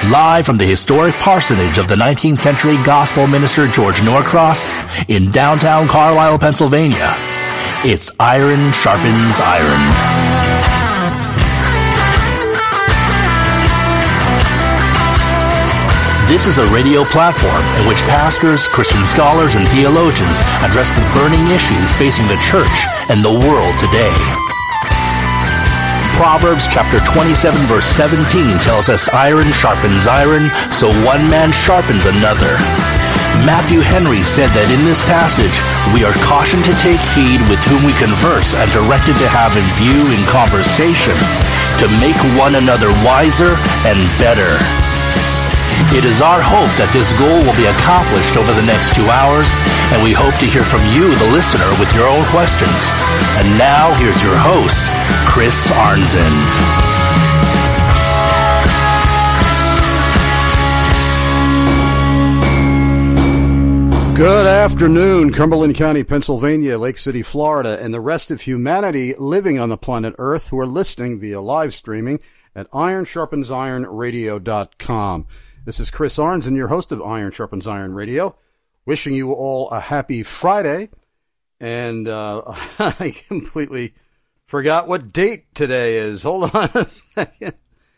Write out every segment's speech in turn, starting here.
Live from the historic parsonage of the 19th century gospel minister George Norcross in downtown Carlisle, Pennsylvania, it's Iron Sharpens Iron. This is a radio platform in which pastors, Christian scholars, and theologians address the burning issues facing the church and the world today. Proverbs chapter 27 verse 17 tells us iron sharpens iron, so one man sharpens another. Matthew Henry said that in this passage, we are cautioned to take heed with whom we converse and directed to have in view in conversation to make one another wiser and better. It is our hope that this goal will be accomplished over the next 2 hours, and we hope to hear from you, the listener, with your own questions. And now, here's your host, Chris Arnzen. Good afternoon, Cumberland County, Pennsylvania, Lake City, Florida, and the rest of humanity living on the planet Earth who are listening via live streaming at IronSharpensIronRadio.com. This is Chris Arnzen, your host of Iron Sharpens Iron Radio, wishing you all a happy Friday. And I completely forgot what date today is. Hold on a second.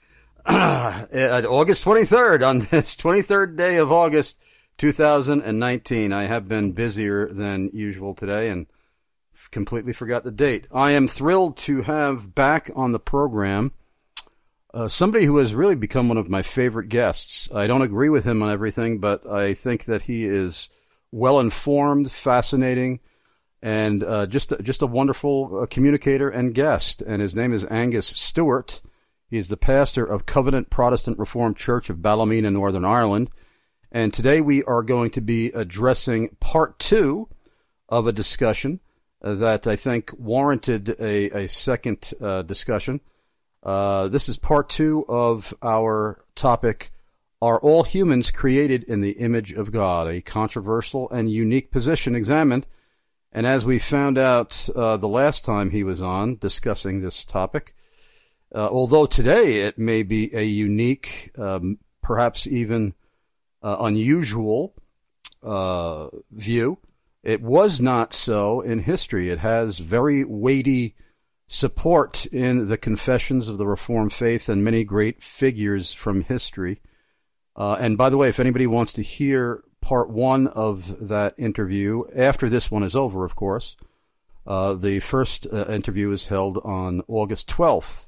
August 23rd, on this 23rd day of August 2019. I have been busier than usual today and completely forgot the date. I am thrilled to have back on the program somebody who has really become one of my favorite guests. I don't agree with him on everything, but I think that he is well-informed, fascinating, and just a wonderful communicator and guest. And his name is Angus Stewart. He is the pastor of Covenant Protestant Reformed Church of Ballymena, Northern Ireland. And today we are going to be addressing part 2 of a discussion that I think warranted a second discussion. This is part 2 of our topic, Are All Humans Created in the Image of God? A controversial and unique position examined. And as we found out the last time he was on discussing this topic, although today it may be a unique, perhaps even unusual view, it was not so in history. It has very weighty support in the confessions of the Reformed faith and many great figures from history. And by the way, if anybody wants to hear part 1 of that interview, after this one is over, of course, the first interview is held on August 12th,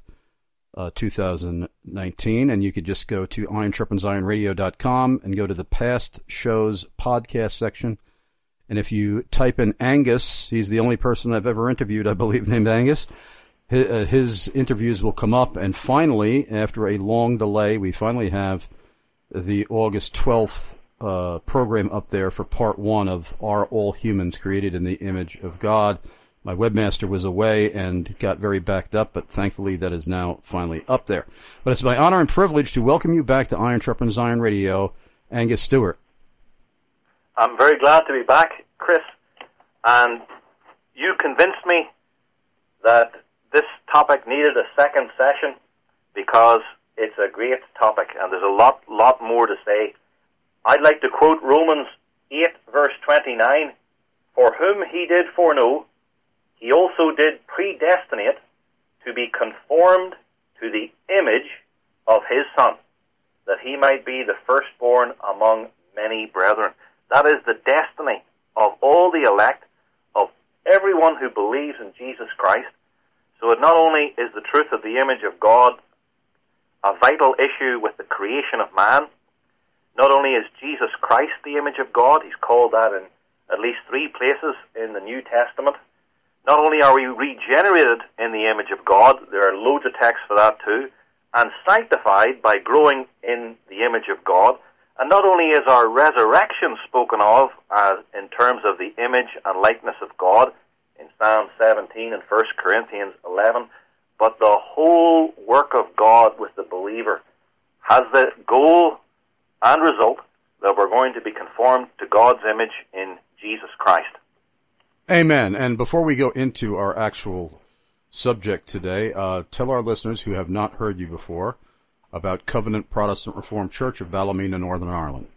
2019, and you could just go to IronSharpensIronRadio.com and go to the past shows podcast section. And if you type in Angus, he's the only person I've ever interviewed, I believe, named Angus. His interviews will come up, and finally, after a long delay, we finally have the August 12th program up there for part 1 of Are All Humans Created in the Image of God? My webmaster was away and got very backed up, but thankfully that is now finally up there. But it's my honor and privilege to welcome you back to Iron Sharpens Iron Radio, Angus Stewart. I'm very glad to be back, Chris, and you convinced me that this topic needed a second session because it's a great topic and there's a lot more to say. I'd like to quote Romans 8 verse 29, For whom he did foreknow, he also did predestinate to be conformed to the image of his Son, that he might be the firstborn among many brethren. That is the destiny of all the elect, of everyone who believes in Jesus Christ. So it not only is the truth of the image of God a vital issue with the creation of man, not only is Jesus Christ the image of God, he's called that in at least 3 places in the New Testament. Not only are we regenerated in the image of God, there are loads of texts for that too, and sanctified by growing in the image of God. And not only is our resurrection spoken of as in terms of the image and likeness of God in Psalm 17 and 1 Corinthians 11, but the whole work of God with the believer has the goal and result that we're going to be conformed to God's image in Jesus Christ. Amen. And before we go into our actual subject today, tell our listeners who have not heard you before about Covenant Protestant Reformed Church of Ballymena, Northern Ireland.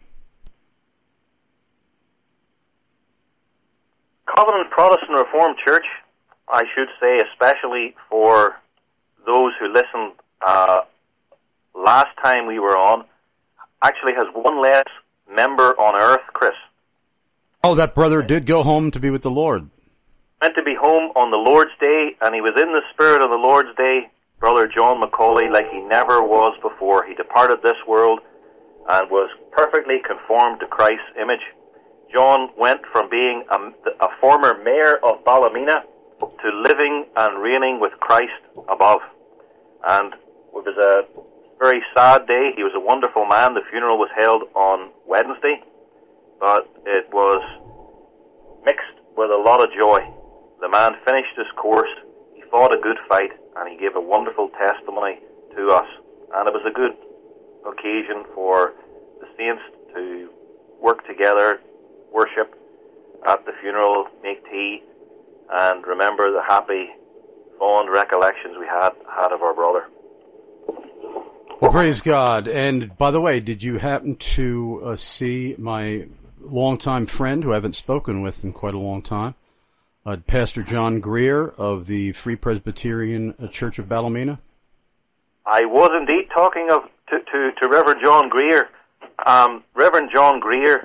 Covenant Protestant Reformed Church, I should say, especially for those who listened last time we were on, actually has one less member on earth, Chris. Oh, that brother did go home to be with the Lord. Meant to be home on the Lord's Day, and he was in the spirit of the Lord's Day, Brother John Macaulay, like he never was before. He departed this world and was perfectly conformed to Christ's image. John went from being a former mayor of Ballymena to living and reigning with Christ above. And it was a very sad day. He was a wonderful man. The funeral was held on Wednesday, but it was mixed with a lot of joy. The man finished his course, he fought a good fight, and he gave a wonderful testimony to us. And it was a good occasion for the saints to work together, worship at the funeral, make tea, and remember the happy, fond recollections we had of our brother. Well, praise God. And by the way, did you happen to see my longtime friend, who I haven't spoken with in quite a long time, Pastor John Greer of the Free Presbyterian Church of Ballymena? I was indeed talking to Reverend John Greer. Reverend John Greer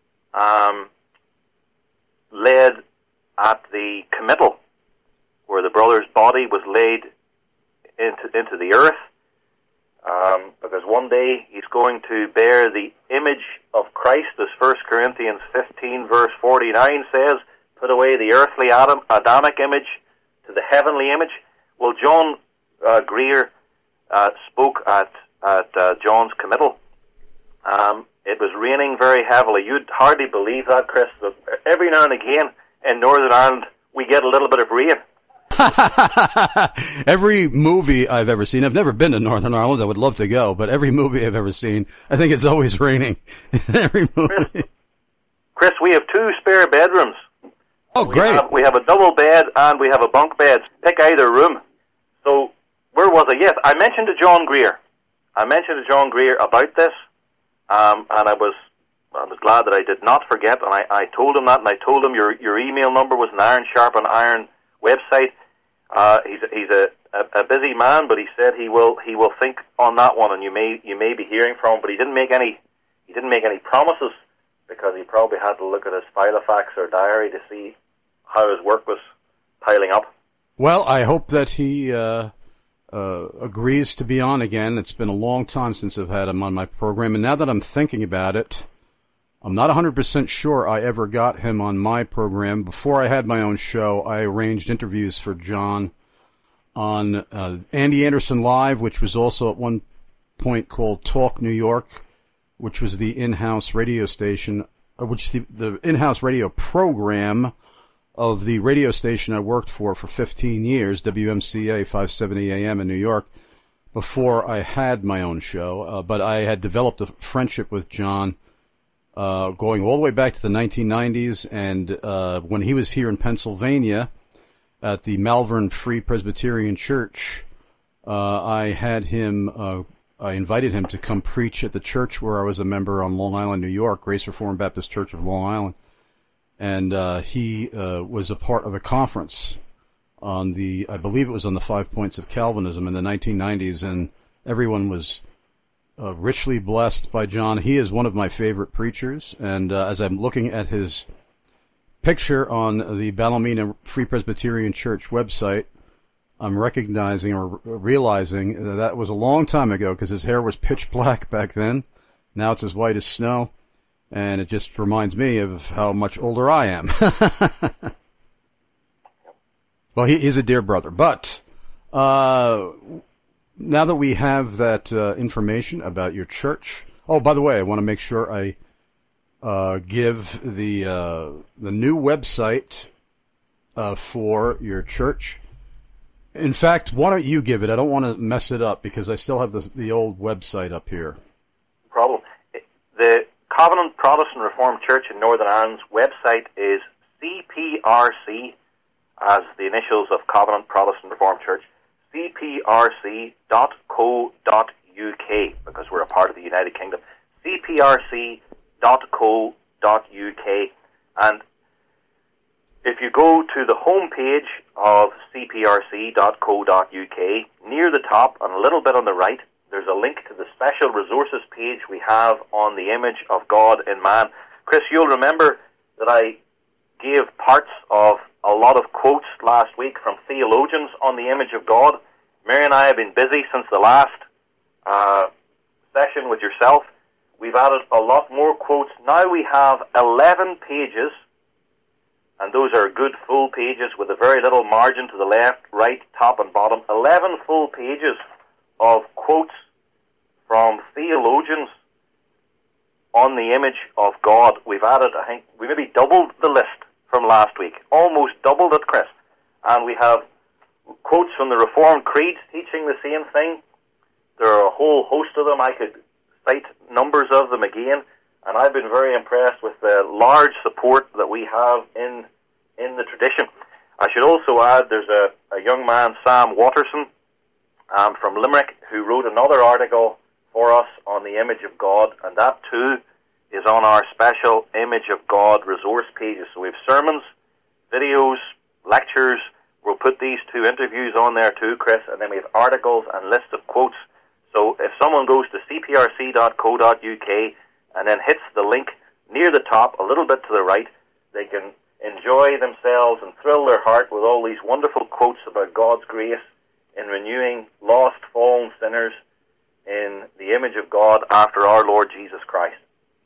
led at the committal where the brother's body was laid into the earth, because one day he's going to bear the image of Christ, as 1 Corinthians 15 verse 49 says, put away the earthly Adamic image to the heavenly image. Well, John Greer spoke at John's committal. It was raining very heavily. You'd hardly believe that, Chris. But every now and again in Northern Ireland, we get a little bit of rain. Every movie I've ever seen, I've never been to Northern Ireland, I would love to go, but every movie I've ever seen, I think it's always raining in every movie. Chris, we have 2 spare bedrooms. Oh, great. We have a double bed and we have a bunk bed. Pick either room. So, where was I? Yes, I mentioned to John Greer. About this, and I was glad that I did not forget, and I told him that, and I told him your email number was an Iron Sharpen Iron website. He's a busy man, but he said he will think on that one, and you may be hearing from him. But he didn't make any promises, because he probably had to look at his Filofax or diary to see how his work was piling up. Well, I hope that he agrees to be on again. It's been a long time since I've had him on my program, and now that I'm thinking about it, I'm not 100% sure I ever got him on my program. Before I had my own show, I arranged interviews for John on Andy Anderson Live, which was also at one point called Talk New York, which was the in-house radio station, which the in-house radio program of the radio station I worked for 15 years, WMCA 570 AM in New York, before I had my own show. But I had developed a friendship with John going all the way back to the 1990s, and when he was here in Pennsylvania at the Malvern Free Presbyterian Church, I invited him to come preach at the church where I was a member on Long Island, New York, Grace Reformed Baptist Church of Long Island. And he was a part of a conference on I believe it was on the 5 Points of Calvinism in the 1990s, and everyone was richly blessed by John. He is one of my favorite preachers, and as I'm looking at his picture on the Ballymena Free Presbyterian Church website, I'm recognizing or realizing that was a long time ago, because his hair was pitch black back then. Now it's as white as snow, and it just reminds me of how much older I am. Well, he's a dear brother. But now that we have that information about your church, oh, by the way, I want to make sure I give the new website for your church. In fact, why don't you give it? I don't want to mess it up, because I still have the old website up here. No problem. The Covenant Protestant Reformed Church in Northern Ireland's website is CPRC, as the initials of Covenant Protestant Reformed Church, cprc.co.uk. because we're a part of the United Kingdom. cprc.co.uk. And if you go to the homepage of cprc.co.uk, near the top and a little bit on the right, there's a link to the special resources page we have on the image of God in man. Chris, you'll remember that I gave parts of a lot of quotes last week from theologians on the image of God. Mary and I have been busy since the last session with yourself. We've added a lot more quotes. Now we have 11 pages, and those are good full pages with a very little margin to the left, right, top, and bottom. 11 full pages of quotes from theologians on the image of God. We've added, I think, we maybe doubled the list from last week. Almost doubled it, Chris. And we have quotes from the Reformed creeds teaching the same thing. There are a whole host of them. I could cite numbers of them again. And I've been very impressed with the large support that we have in the tradition. I should also add there's a young man, Sam Watterson, from Limerick, who wrote another article for us on the image of God, and that too is on our special Image of God resource pages. So we have sermons, videos, lectures. We'll put these two interviews on there too, Chris, and then we have articles and lists of quotes. So if someone goes to cprc.co.uk and then hits the link near the top, a little bit to the right, they can enjoy themselves and thrill their heart with all these wonderful quotes about God's grace in renewing lost, fallen sinners in the image of God after our Lord Jesus Christ.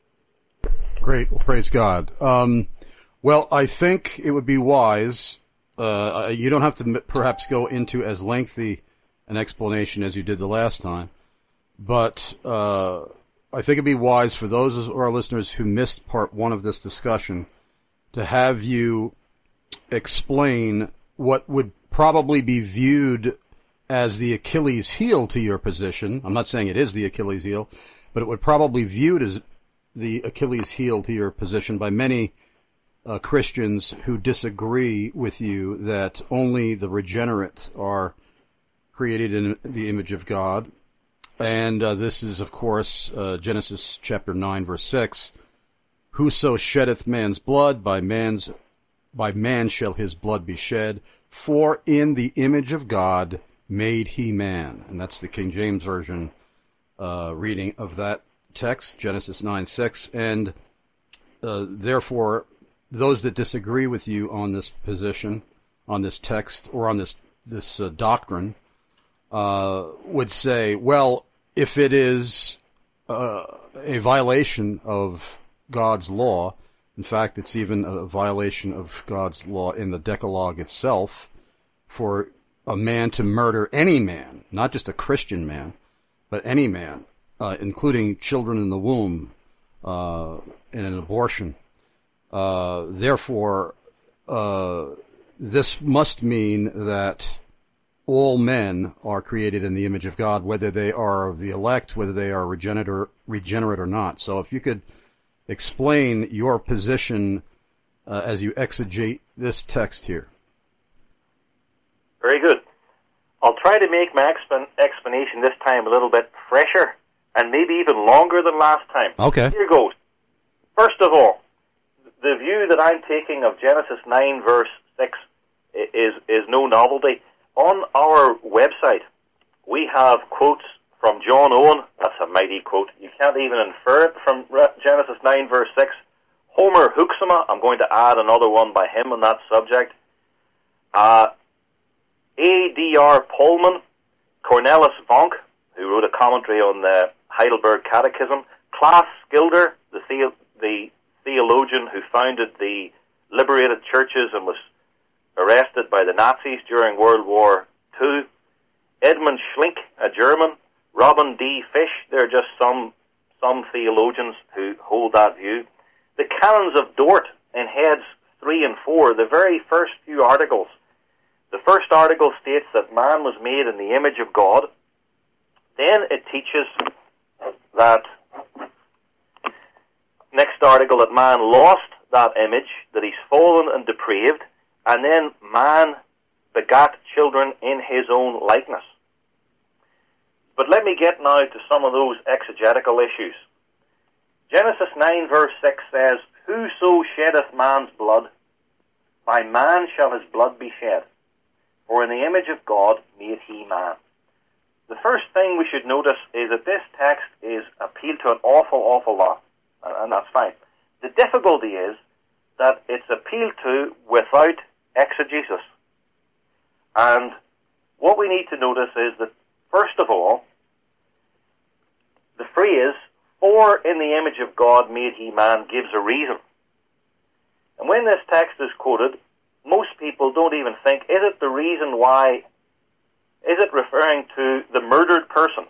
Great. Well, praise God. Well, I think it would be wise, you don't have to perhaps go into as lengthy an explanation as you did the last time, but I think it'd be wise for those of our listeners who missed part one of this discussion to have you explain what would probably be viewed as the Achilles heel to your position. I'm not saying it is the Achilles heel, but it would probably be viewed as the Achilles heel to your position by many Christians who disagree with you that only the regenerate are created in the image of God. And this is, of course, Genesis chapter 9, verse 6. Whoso sheddeth man's blood, by man shall his blood be shed, for in the image of God made he man. And that's the King James Version reading of that text, Genesis 9:6. And therefore, those that disagree with you on this position, on this text, or on this doctrine, would say, well, if it is a violation of God's law, in fact, it's even a violation of God's law in the Decalogue itself, for a man to murder any man, not just a Christian man, but any man, including children in the womb, in an abortion. Therefore, this must mean that all men are created in the image of God, whether they are the elect, whether they are regenerate or not. So if you could explain your position as you exegete this text here. Very good. I'll try to make my explanation this time a little bit fresher and maybe even longer than last time. Okay. Here goes. First of all, the view that I'm taking of Genesis 9 verse 6 is no novelty. On our website, we have quotes from John Owen. That's a mighty quote. You can't even infer it from Genesis 9 verse 6. Homer Huxema, I'm going to add another one by him on that subject. A.D.R. Pullman, Cornelis Vonk, who wrote a commentary on the Heidelberg Catechism, Klaas Schilder, the theologian who founded the liberated churches and was arrested by the Nazis during World War II, Edmund Schlink, a German, Robin D. Fish. There are just some theologians who hold that view. The Canons of Dort in heads 3 and 4, the very first few articles. The first article states that man was made in the image of God. Then it teaches that, next article, that man lost that image, that he's fallen and depraved, and then man begat children in his own likeness. But let me get now to some of those exegetical issues. Genesis 9 verse 6 says, Whoso sheddeth man's blood, by man shall his blood be shed, for in the image of God made he man. The first thing we should notice is that this text is appealed to an awful lot, and that's fine. The difficulty is that it's appealed to without exegesis. And what we need to notice is that, first of all, the phrase, for in the image of God made he man, gives a reason. And when this text is quoted, most people don't even think, is it the reason why? Is it referring to the murdered person?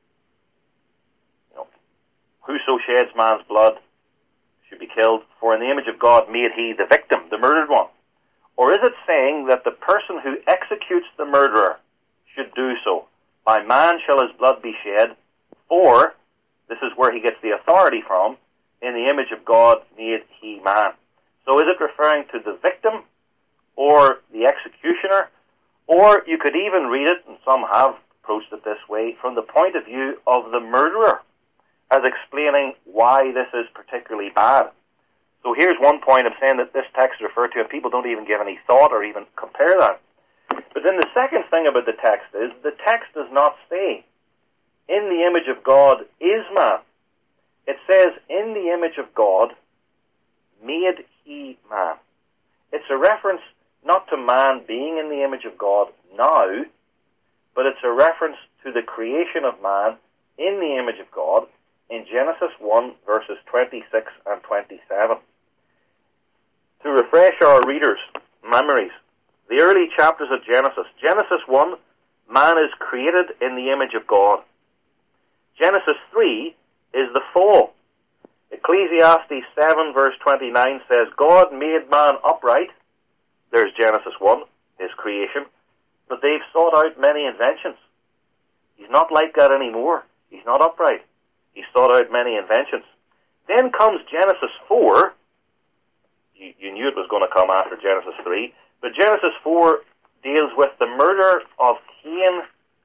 Whoso sheds man's blood should be killed, for in the image of God made he the victim, the murdered one. Or is it saying that the person who executes the murderer should do so? By man shall his blood be shed, for, this is where he gets the authority from, in the image of God made he man. So is it referring to the victim, or the executioner? Or you could even read it, and some have approached it this way, from the point of view of the murderer, as explaining why this is particularly bad. So here's one point of saying that this text is referred to, and people don't even give any thought or even compare that. But then the second thing about the text is, the text does not say, in the image of God is man. It says, in the image of God made he man. It's a reference not to man being in the image of God now, but it's a reference to the creation of man in the image of God in Genesis 1 verses 26 and 27. To refresh our readers' memories, the early chapters of Genesis 1, man is created in the image of God. Genesis 3 is the fall. Ecclesiastes 7 verse 29 says, God made man upright. There's Genesis 1, his creation. But they've sought out many inventions. He's not like that anymore. He's not upright. He's sought out many inventions. Then comes Genesis 4. You knew it was going to come after Genesis 3. But Genesis 4 deals with the murder of Cain.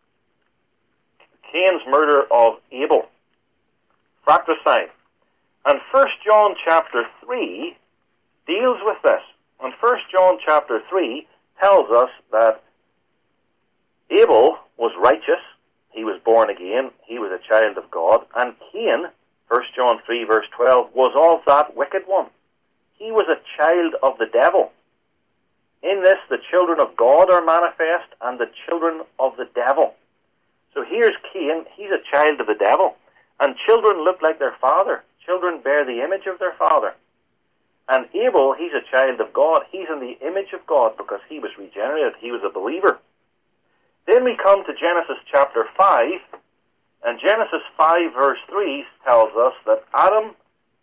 Cain's murder of Abel. Fratricide. And 1 John chapter 3 deals with this. And 1 John chapter 3 tells us that Abel was righteous. He was born again. He was a child of God. And Cain, 1 John 3 verse 12, was of that wicked one. He was a child of the devil. In this, the children of God are manifest and the children of the devil. So here's Cain. He's a child of the devil. And children look like their father. Children bear the image of their father. And Abel, he's a child of God. He's in the image of God because he was regenerated. He was a believer. Then we come to Genesis chapter 5. And Genesis 5 verse 3 tells us that Adam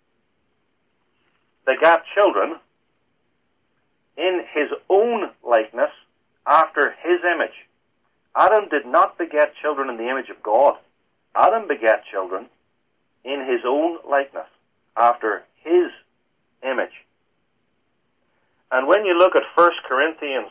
begat children in his own likeness after his image. Adam did not beget children in the image of God. Adam begat children in his own likeness after his image. And when you look at 1 Corinthians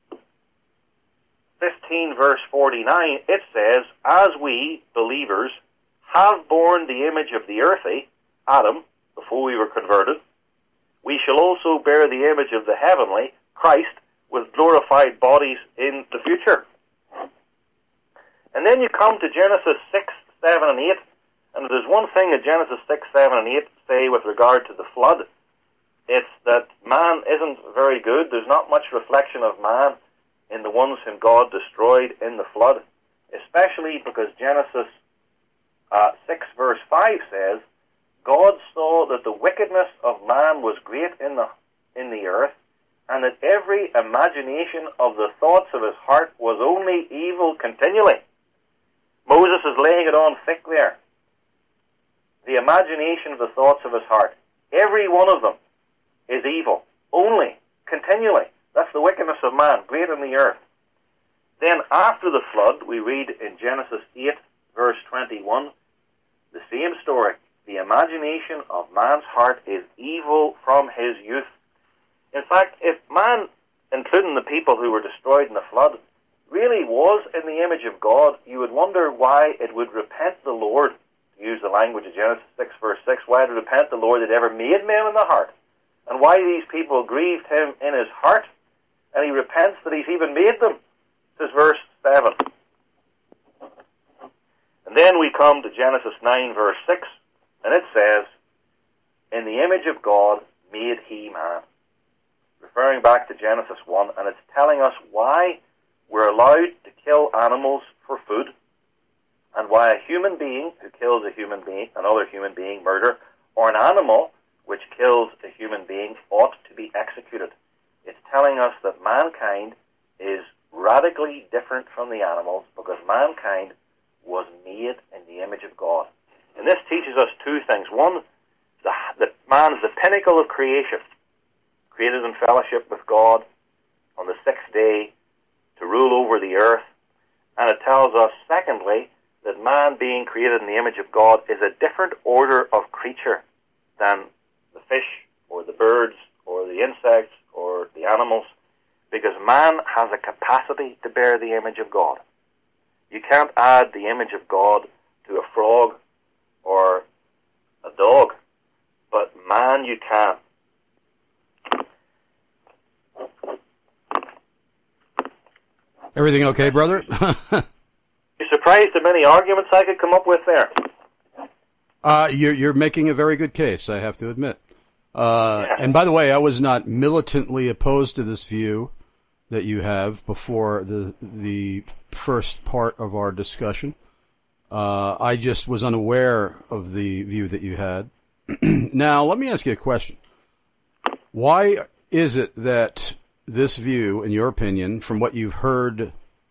15 verse 49, it says, as we, believers, have borne the image of the earthy, Adam, before we were converted, we shall also bear the image of the heavenly, Christ, with glorified bodies in the future. And then you come to Genesis 6, 7, and 8, and there's one thing that Genesis 6, 7, and 8 say with regard to the flood. It's that man isn't very good. There's not much reflection of man in the ones whom God destroyed in the flood, especially because Genesis 6 verse 5 says, God saw that the wickedness of man was great in the earth, and that every imagination of the thoughts of his heart was only evil continually. Moses is laying it on thick there. The imagination of the thoughts of his heart, every one of them is evil, only, continually. That's the wickedness of man, great in the earth. Then after the flood, we read in Genesis 8, verse 21, the same story. The imagination of man's heart is evil from his youth. In fact, if man, including the people who were destroyed in the flood, really was in the image of God, you would wonder why it would repent the Lord, to use the language of Genesis 6 verse 6, why it would repent the Lord that ever made man in the heart, and why these people grieved him in his heart, and he repents that he's even made them. This is verse 7. And then we come to Genesis 9 verse 6, and it says, in the image of God made he man. Referring back to Genesis 1, and it's telling us why we're allowed to kill animals for food, and why a human being who kills a human being, another human being, murder, or an animal which kills a human being ought to be executed. It's telling us that mankind is radically different from the animals because mankind was made in the image of God. And this teaches us two things. One, that man is the pinnacle of creation, created in fellowship with God on the sixth day to rule over the earth. And it tells us, secondly, that man being created in the image of God is a different order of creature than the fish or the birds or the insects or the animals, because man has a capacity to bear the image of God. You can't add the image of God to a frog or a dog, but man you can. Everything okay, brother? You're surprised at many arguments I could come up with there? You're making a very good case, I have to admit. And by the way, I was not militantly opposed to this view that you have before the first part of our discussion. I just was unaware of the view that you had. Now, let me ask you a question. Why is it that this view, in your opinion, from what you've heard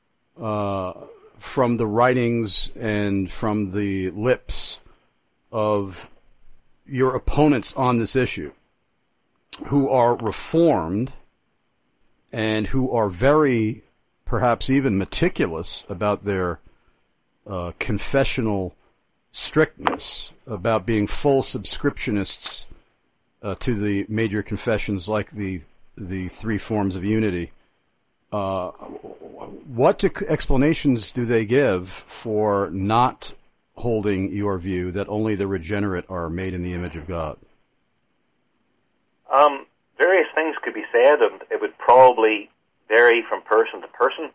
from the writings and from the lips of your opponents on this issue, who are reformed and who are very, perhaps even meticulous about their confessional strictness, about being full subscriptionists to the major confessions like the three forms of unity, what explanations do they give for not holding your view that only the regenerate are made in the image of God? Various things could be said, and it would probably vary from person to person.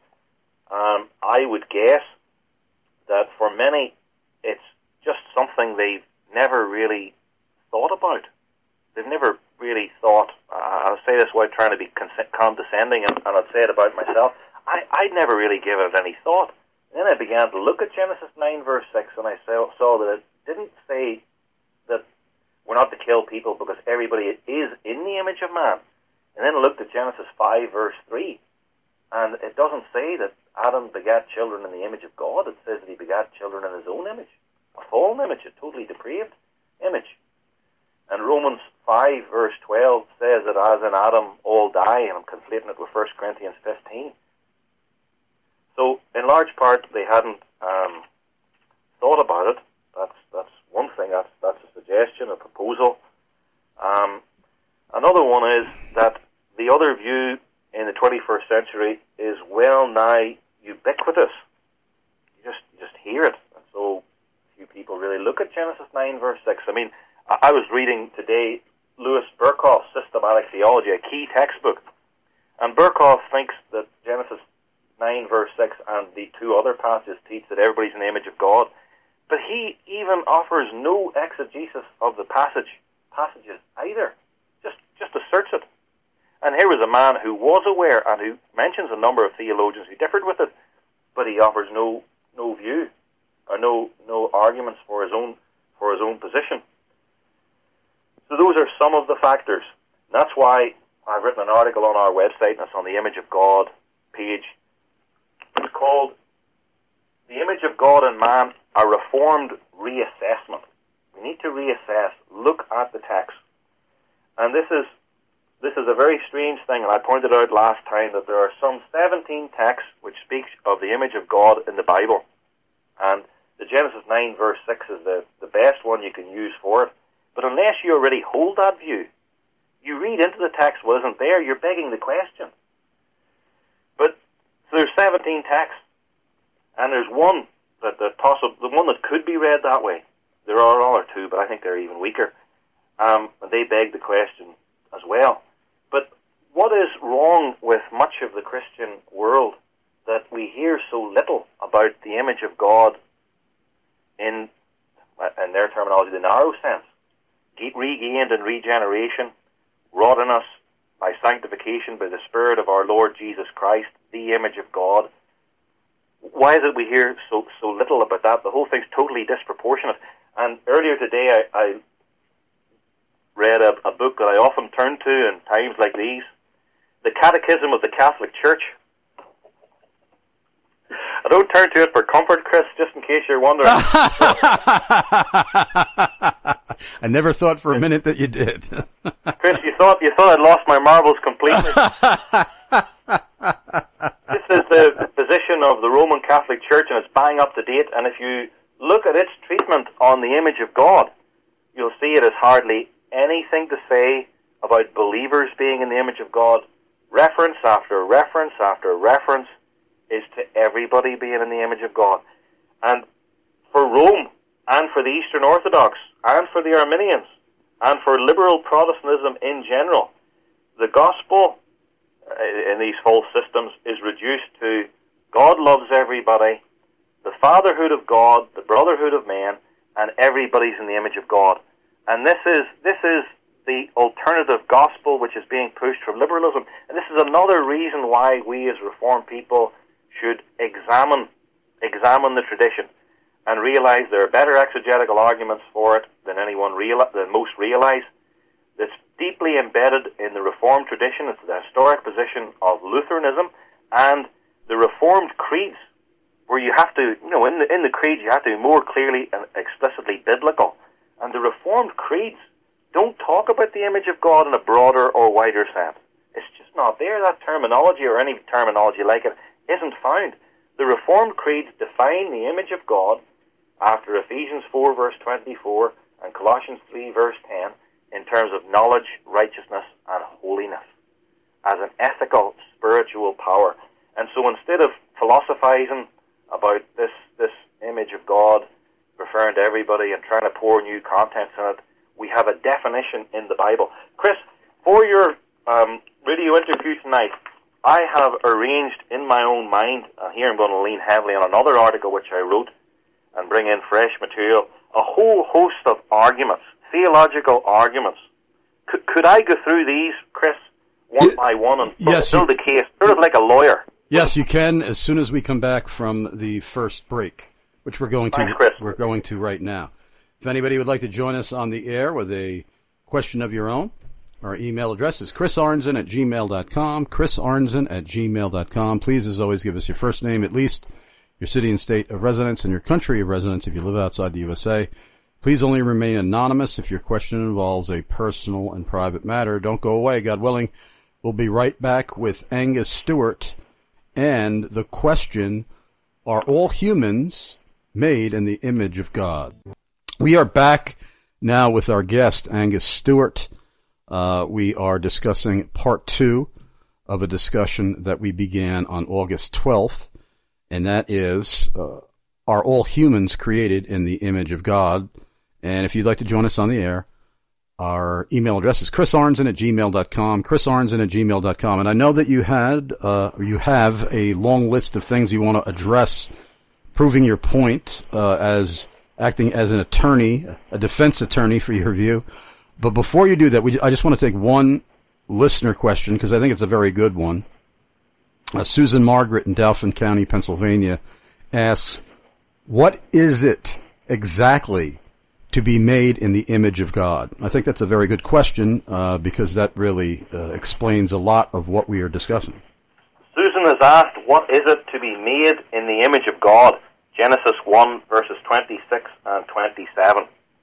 I would guess that for many, it's just something they've never really thought about. They've never really thought, I'll say this while trying to be condescending, and I'd say it about myself, I'd never really given it any thought. And then I began to look at Genesis 9 verse 6, and I saw that it didn't say that we're not to kill people because everybody is in the image of man. And then I looked at Genesis 5 verse 3, and it doesn't say that Adam begat children in the image of God. It says that he begat children in his own image, a fallen image, a totally depraved image. And Romans 5 verse 12 says that as in Adam all die, and I'm conflating it with 1 Corinthians 15. So in large part they hadn't thought about it. That's one thing. That's a suggestion, a proposal. Another one is that the other view in the 21st century is well nigh ubiquitous. You just hear it. And so few people really look at Genesis 9 verse 6. I mean, I was reading today Louis Berkhof's Systematic Theology, a key textbook. And Berkhof thinks that Genesis 9 verse 6 and the two other passages teach that everybody's in the image of God. But he even offers no exegesis of the passages either. Just asserts it. And here was a man who was aware and who mentions a number of theologians who differed with it, but he offers no view or no arguments for his own position. So those are some of the factors. That's why I've written an article on our website, and it's on the Image of God page. It's called The Image of God in Man, a Reformed Reassessment. We need to reassess, look at the text. And this is a very strange thing, and I pointed out last time that there are some 17 texts which speak of the image of God in the Bible. And the Genesis 9 verse 6 is the best one you can use for it. But unless you already hold that view, you read into the text what isn't there, you're begging the question. But So there's 17 texts, and there's one the one that could be read that way. There are one or two, but I think they're even weaker. And they beg the question as well. But what is wrong with much of the Christian world that we hear so little about the image of God in their terminology, the narrow sense? Regained in regeneration, wrought in us by sanctification by the Spirit of our Lord Jesus Christ, the image of God. Why is it we hear so little about that? The whole thing's totally disproportionate. And earlier today I read a book that I often turn to in times like these, The Catechism of the Catholic Church. I don't turn to it for comfort, Chris, just in case you're wondering. I never thought for a minute that you did. Chris, you thought I'd lost my marbles completely. This is the position of the Roman Catholic Church, and it's bang up to date. And if you look at its treatment on the image of God, you'll see it has hardly anything to say about believers being in the image of God. Reference after reference after reference is to everybody being in the image of God. And for Rome, and for the Eastern Orthodox, and for the Arminians, and for liberal Protestantism in general, the gospel in these false systems is reduced to God loves everybody, the fatherhood of God, the brotherhood of man, and everybody's in the image of God. And this is the alternative gospel which is being pushed from liberalism. And this is another reason why we as Reformed people should examine the tradition and realize there are better exegetical arguments for it than most realize. It's deeply embedded in the Reformed tradition. It's the historic position of Lutheranism and the Reformed creeds, where you have to, in the creeds you have to be more clearly and explicitly biblical. And the Reformed creeds don't talk about the image of God in a broader or wider sense. It's just not there. That terminology, or any terminology like it, isn't found. The Reformed creeds define the image of God after Ephesians 4 verse 24 and Colossians 3 verse 10 in terms of knowledge, righteousness, and holiness as an ethical, spiritual power. And so instead of philosophizing about this image of God referring to everybody and trying to pour new contents in it, we have a definition in the Bible. Chris, for your radio interview tonight, I have arranged in my own mind, and here I'm going to lean heavily on another article which I wrote and bring in fresh material, a whole host of arguments, theological arguments. Could I go through these, Chris, one by one and build a case, sort of like a lawyer? Yes, you can, as soon as we come back from the first break, which we're going to right now. If anybody would like to join us on the air with a question of your own, our email address is chrisarnzen@gmail.com, chrisarnzen@gmail.com. Please, as always, give us your first name, at least your city and state of residence, and your country of residence if you live outside the USA. Please only remain anonymous if your question involves a personal and private matter. Don't go away, God willing. We'll be right back with Angus Stewart and the question, are all humans made in the image of God? We are back now with our guest, Angus Stewart. We are discussing part 2 of a discussion that we began on August 12th, and that is, are all humans created in the image of God? And if you'd like to join us on the air, our email address is chrisarnzen@gmail.com, chrisarnzen@gmail.com. And I know that you have a long list of things you want to address, proving your point as acting as an attorney, a defense attorney for your view. But before you do that, I just want to take one listener question, because I think it's a very good one. Susan Margaret in Dauphin County, Pennsylvania, asks, what is it exactly to be made in the image of God? I think that's a very good question, because that really explains a lot of what we are discussing. Susan has asked, what is it to be made in the image of God? Genesis 1, verses 26 and 27.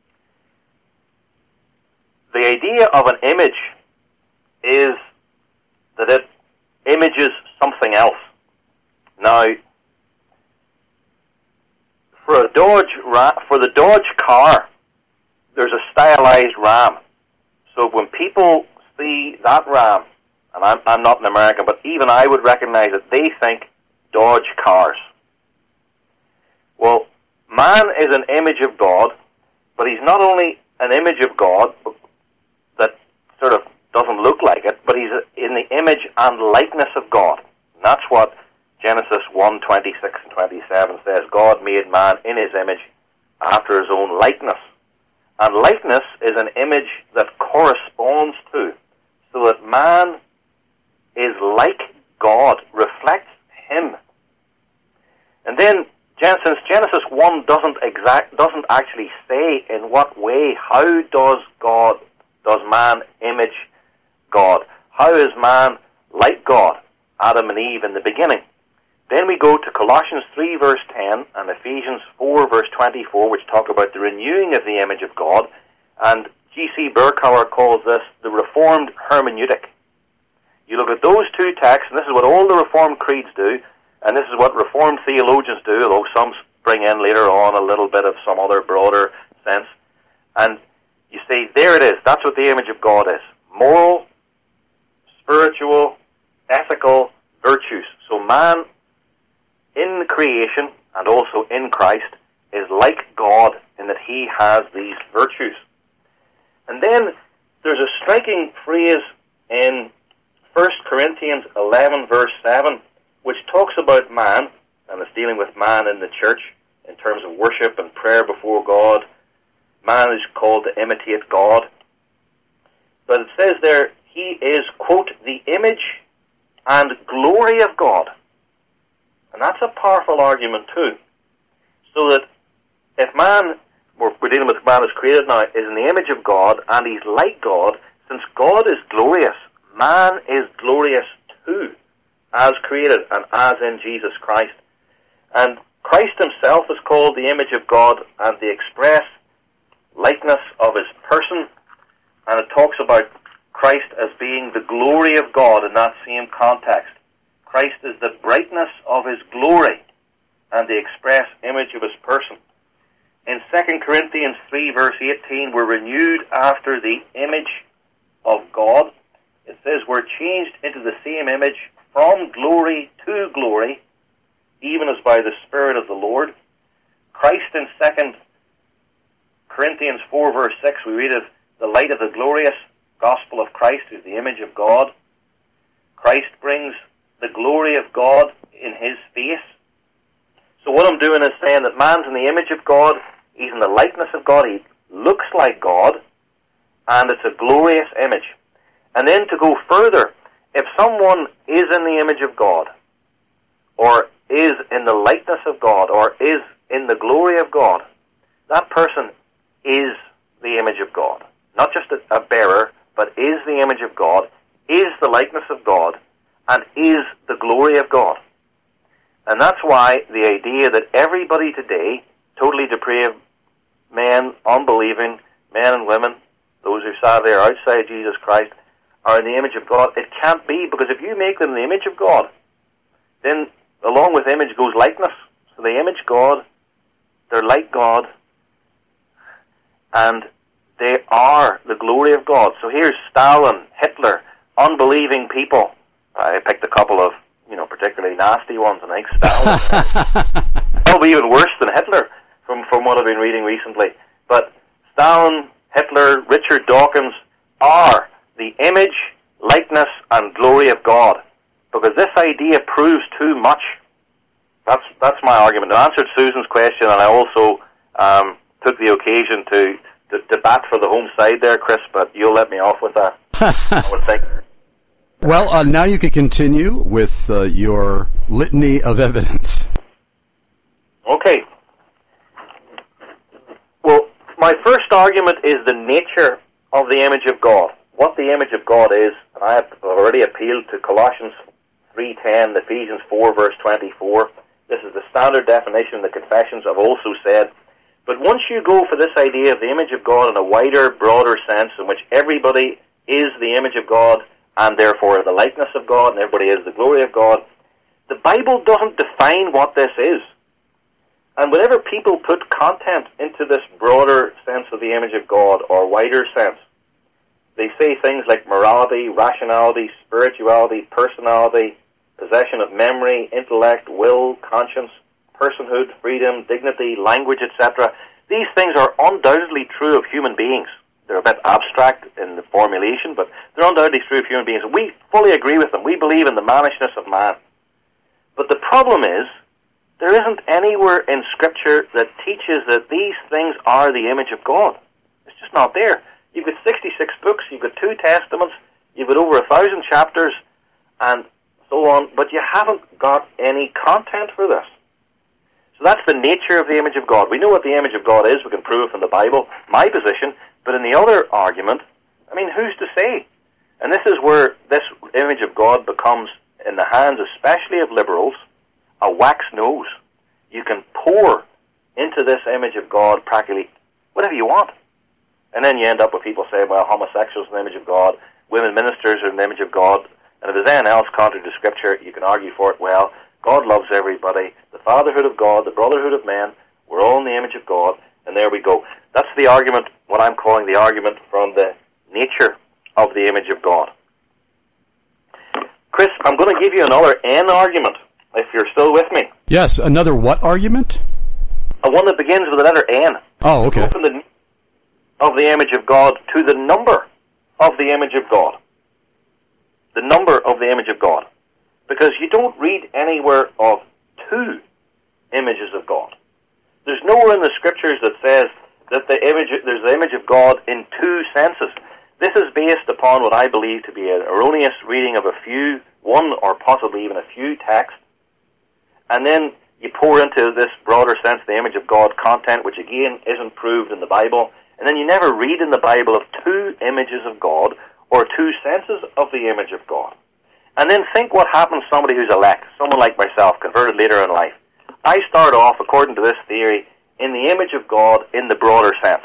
The idea of an image is that it images something else. Now, for the Dodge car, there's a stylized ram. So when people see that ram, and I'm not an American, but even I would recognize it, they think Dodge cars. Well, man is an image of God, but he's not only an image of God that sort of doesn't look like it, but he's in the image and likeness of God. And that's what Genesis 1:26 and 27 says. God made man in his image after his own likeness. And likeness is an image that corresponds to, so that man is like God, reflects him. And then since Genesis 1 doesn't actually say in what way, how does man image God? How is man like God? Adam and Eve in the beginning. Then we go to Colossians 3 verse 10 and Ephesians 4 verse 24, which talk about the renewing of the image of God. And G.C. Berkouwer calls this the Reformed hermeneutic. You look at those two texts, and this is what all the Reformed creeds do, and this is what Reformed theologians do, although some bring in later on a little bit of some other broader sense. And you say, there it is. That's what the image of God is. Moral, spiritual, ethical virtues. So man in the creation and also in Christ is like God in that he has these virtues. And then there's a striking phrase in 1 Corinthians 11 verse 7, which talks about man, and it's dealing with man in the church in terms of worship and prayer before God. Man is called to imitate God. But it says there, he is, quote, the image and glory of God. And that's a powerful argument too. So that if man, we're dealing with man as created now, is in the image of God and he's like God, since God is glorious, man is glorious too, as created and as in Jesus Christ. And Christ himself is called the image of God and the express likeness of his person. And it talks about Christ as being the glory of God in that same context. Christ is the brightness of his glory and the express image of his person. In 2 Corinthians 3 verse 18, we're renewed after the image of God. It says we're changed into the same image from glory to glory, even as by the Spirit of the Lord. Christ in 2 Corinthians 4 verse 6, we read of the light of the glorious gospel of Christ, who is the image of God. Christ brings the glory of God in his face. So what I'm doing is saying that man's in the image of God, he's in the likeness of God, he looks like God, and it's a glorious image. And then to go further, if someone is in the image of God, or is in the likeness of God, or is in the glory of God, that person is the image of God. Not just a bearer, but is the image of God, is the likeness of God, and is the glory of God. And that's why the idea that everybody today, totally depraved men, unbelieving men and women, those who sadly are outside Jesus Christ, are in the image of God, it can't be, because if you make them the image of God, then along with image goes likeness. So they image God, they're like God, and they are the glory of God. So here's Stalin, Hitler, unbelieving people. I picked a couple of, particularly nasty ones, and I think Stalin probably even worse than Hitler from what I've been reading recently. But Stalin, Hitler, Richard Dawkins are the image, likeness, and glory of God. Because this idea proves too much. That's my argument. I answered Susan's question, and I also took the occasion to bat for the home side there, Chris, but you'll let me off with that. I would think. Well, now you can continue with your litany of evidence. Okay. Well, my first argument is the nature of the image of God. What the image of God is, and I have already appealed to Colossians 3:10, Ephesians 4 verse 24. This is the standard definition the confessions have also said. But once you go for this idea of the image of God in a wider, broader sense, in which everybody is the image of God, and therefore the likeness of God, and everybody is the glory of God, the Bible doesn't define what this is. And whenever people put content into this broader sense of the image of God, or wider sense, they say things like morality, rationality, spirituality, personality, possession of memory, intellect, will, conscience, personhood, freedom, dignity, language, etc. These things are undoubtedly true of human beings. They're a bit abstract in the formulation, but they're undoubtedly true of human beings. We fully agree with them. We believe in the mannishness of man. But the problem is, there isn't anywhere in Scripture that teaches that these things are the image of God. It's just not there. You've got 66 books, you've got 2 Testaments, you've got over 1,000 chapters, and so on, but you haven't got any content for this. So that's the nature of the image of God. We know what the image of God is. We can prove it from the Bible, my position. But in the other argument, I mean, who's to say? And this is where this image of God becomes, in the hands especially of liberals, a wax nose. You can pour into this image of God practically whatever you want. And then you end up with people saying, well, homosexuals are the image of God, women ministers are the image of God, and if there's anything else contrary to Scripture, you can argue for it. Well, God loves everybody. The fatherhood of God, the brotherhood of men, we're all in the image of God, and there we go. That's the argument, what I'm calling the argument from the nature of the image of God. Chris, I'm going to give you another N argument, if you're still with me. Yes, another what argument? One that begins with the letter N. Oh, okay. Go from the of the image of God to the number of the image of God. The number of the image of God. Because you don't read anywhere of 2 images of God. There's nowhere in the Scriptures that says that there's the image of God in 2 senses. This is based upon what I believe to be an erroneous reading of one or possibly even a few texts, and then you pour into this broader sense the image of God content, which again isn't proved in the Bible, and then you never read in the Bible of 2 images of God or 2 senses of the image of God. And then think what happens to somebody who's elect, someone like myself, converted later in life. I start off, according to this theory, in the image of God in the broader sense.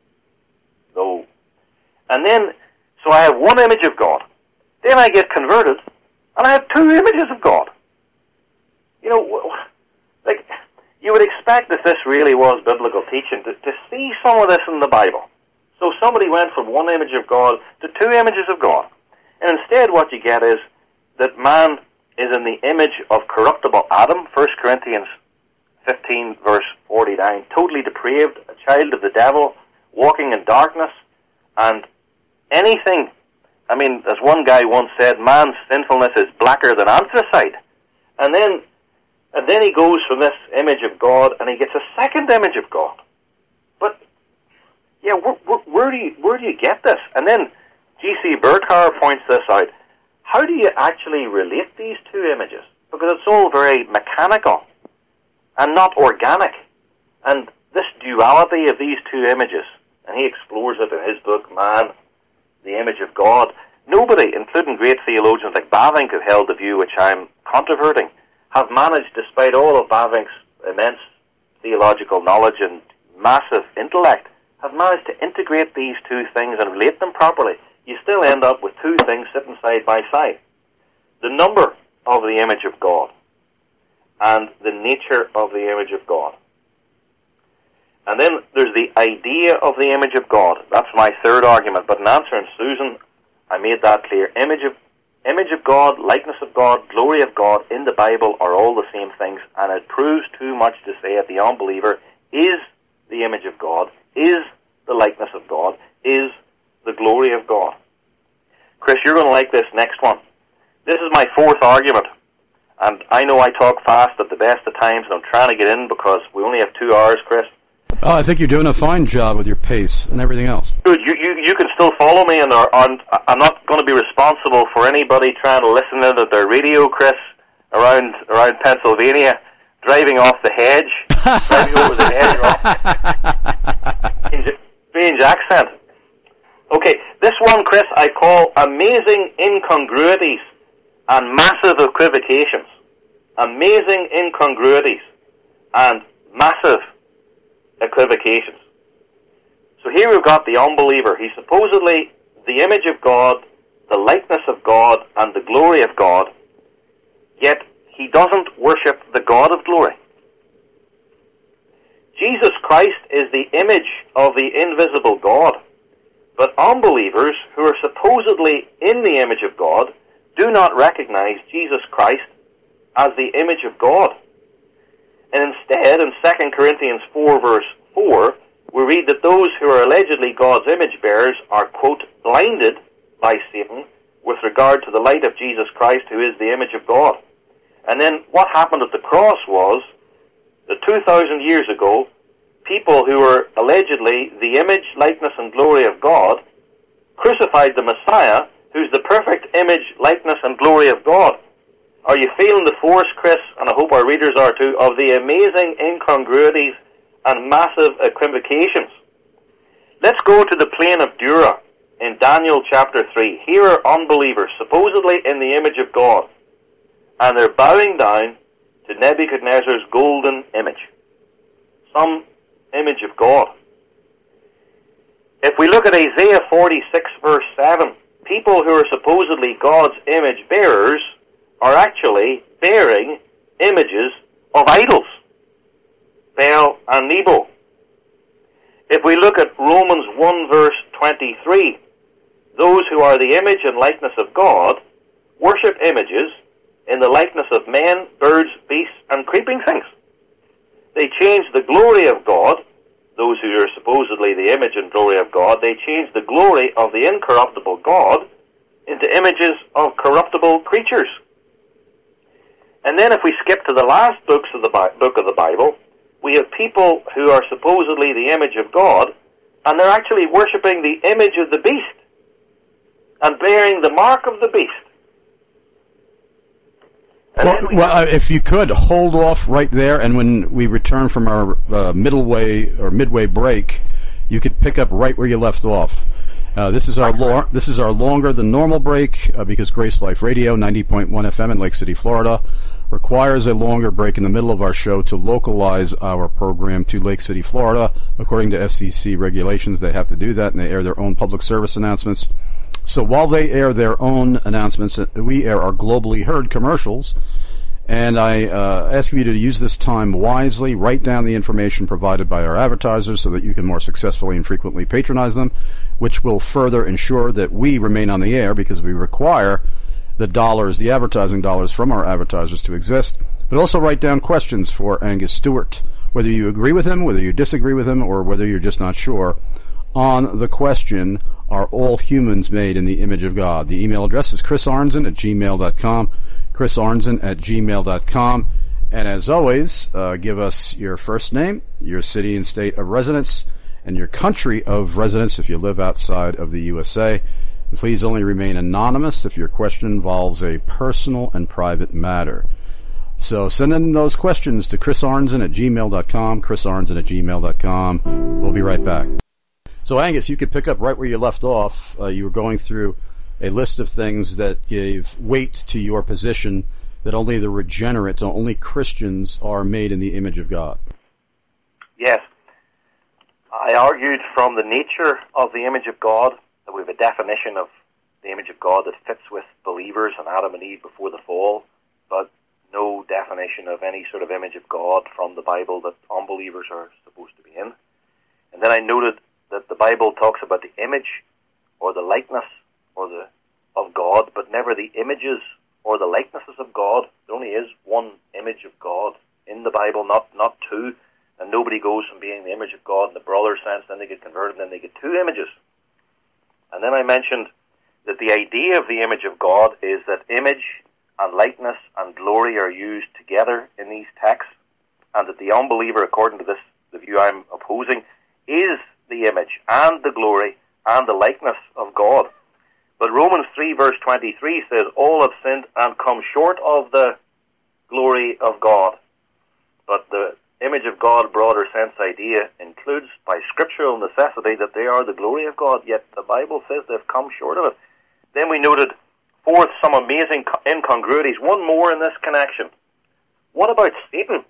And then, so I have 1 image of God. Then I get converted, and I have 2 images of God. You know, like, you would expect that this really was biblical teaching, to see some of this in the Bible. So somebody went from 1 image of God to 2 images of God. And instead what you get is that man is in the image of corruptible Adam, 1 Corinthians 15, verse 49, totally depraved, a child of the devil, walking in darkness, and anything, I mean, as one guy once said, man's sinfulness is blacker than anthracite. And then he goes from this image of God, and he gets a second image of God. But, yeah, where do you get this? And then G.C. Burkhauer points this out. How do you actually relate these 2 images? Because it's all very mechanical and not organic. And this duality of these 2 images, and he explores it in his book, Man, the Image of God. Nobody, including great theologians like Bavinck, who held the view which I'm controverting, have managed, despite all of Bavinck's immense theological knowledge and massive intellect, have managed to integrate these 2 things and relate them properly. You still end up with 2 things sitting side by side. The number of the image of God and the nature of the image of God. And then there's the idea of the image of God. That's my third argument. But in answering Susan, I made that clear. Image of God, likeness of God, glory of God in the Bible are all the same things. And it proves too much to say that the unbeliever is the image of God, is the likeness of God, is the glory of God. Chris, you're going to like this next one. This is my 4th argument. And I know I talk fast at the best of times, and I'm trying to get in because we only have 2 hours, Chris. Oh, I think you're doing a fine job with your pace and everything else. Good. You can still follow me, and I'm not going to be responsible for anybody trying to listen in at their radio, Chris, around Pennsylvania, driving off the hedge, driving over the hedge. Strange accent. Okay, this one, Chris, I call amazing incongruities and massive equivocations. Amazing incongruities and massive equivocations. So here we've got the unbeliever. He's supposedly the image of God, the likeness of God, and the glory of God, yet he doesn't worship the God of glory. Jesus Christ is the image of the invisible God, but unbelievers who are supposedly in the image of God do not recognize Jesus Christ as the image of God. And instead, in 2 Corinthians 4, verse 4, we read that those who are allegedly God's image bearers are, quote, blinded by Satan with regard to the light of Jesus Christ, who is the image of God. And then what happened at the cross was that 2,000 years ago, people who were allegedly the image, likeness, and glory of God crucified the Messiah, who's the perfect image, likeness, and glory of God. Are you feeling the force, Chris, and I hope our readers are too, of the amazing incongruities and massive equivocations? Let's go to the plain of Dura in Daniel chapter 3. Here are unbelievers, supposedly in the image of God, and they're bowing down to Nebuchadnezzar's golden image, some image of God. If we look at Isaiah 46, verse 7, people who are supposedly God's image bearers are actually bearing images of idols, Baal and Nebo. If we look at Romans 1, verse 23, those who are the image and likeness of God worship images in the likeness of men, birds, beasts, and creeping things. They change the glory of God, those who are supposedly the image and glory of God, they change the glory of the incorruptible God into images of corruptible creatures. And then if we skip to the last book of the Bible, we have people who are supposedly the image of God, and they're actually worshipping the image of the beast and bearing the mark of the beast. Well, if you could hold off right there, and when we return from our midway break, you could pick up right where you left off. This is our longer than normal break because Grace Life Radio 90.1 FM in Lake City, Florida, requires a longer break in the middle of our show to localize our program to Lake City, Florida. According to FCC regulations, they have to do that, and they air their own public service announcements. So while they air their own announcements, we air our globally heard commercials. And I ask you to use this time wisely. Write down the information provided by our advertisers so that you can more successfully and frequently patronize them, which will further ensure that we remain on the air because we require the dollars, the advertising dollars from our advertisers to exist. But also write down questions for Angus Stewart, whether you agree with him, whether you disagree with him, or whether you're just not sure, on the question, are all humans made in the image of God? The email address is chrisarnzen@gmail.com, chrisarnzen@gmail.com. And as always, give us your first name, your city and state of residence, and your country of residence if you live outside of the USA. And please only remain anonymous if your question involves a personal and private matter. So send in those questions to chrisarnzen@gmail.com, chrisarnzen@gmail.com. We'll be right back. So Angus, you could pick up right where you left off. You were going through a list of things that gave weight to your position that only the regenerates, only Christians are made in the image of God. Yes. I argued from the nature of the image of God that we have a definition of the image of God that fits with believers and Adam and Eve before the fall, but no definition of any sort of image of God from the Bible that unbelievers are supposed to be in. And then I noted that the Bible talks about the image or the likeness of God, but never the images or the likenesses of God. There only is one image of God in the Bible, not two, and nobody goes from being the image of God in the broader sense, then they get converted, and then they get two images. And then I mentioned that the idea of the image of God is that image and likeness and glory are used together in these texts, and that the unbeliever, according to the view I'm opposing, is the image and the glory and the likeness of God. But Romans 3 verse 23 says, all have sinned and come short of the glory of God. But the image of God, broader sense idea, includes by scriptural necessity that they are the glory of God, yet the Bible says they've come short of it. Then we noted, fourth, some amazing incongruities. One more in this connection. What about Satan?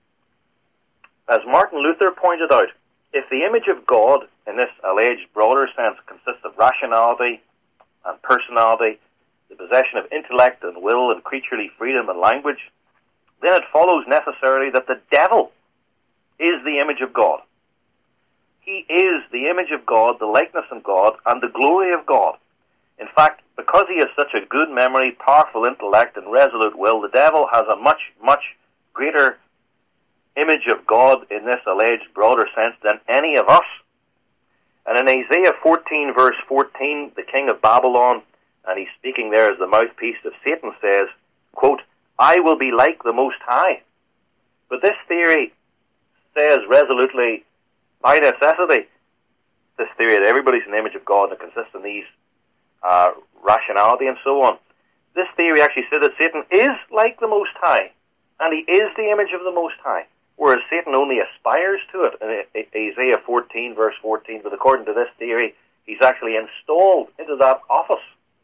As Martin Luther pointed out, if the image of God, in this alleged broader sense, consists of rationality and personality, the possession of intellect and will and creaturely freedom and language, then it follows necessarily that the devil is the image of God. He is the image of God, the likeness of God, and the glory of God. In fact, because he has such a good memory, powerful intellect, and resolute will, the devil has a much, much greater image of God in this alleged broader sense than any of us. And in Isaiah 14, verse 14, the king of Babylon, and he's speaking there as the mouthpiece of Satan, says, quote, I will be like the Most High. But this theory says resolutely, by necessity, this theory that everybody's in the image of God and it consists of these rationality and so on. This theory actually said that Satan is like the Most High, and he is the image of the Most High, whereas Satan only aspires to it in Isaiah 14, verse 14. But according to this theory, he's actually installed into that office.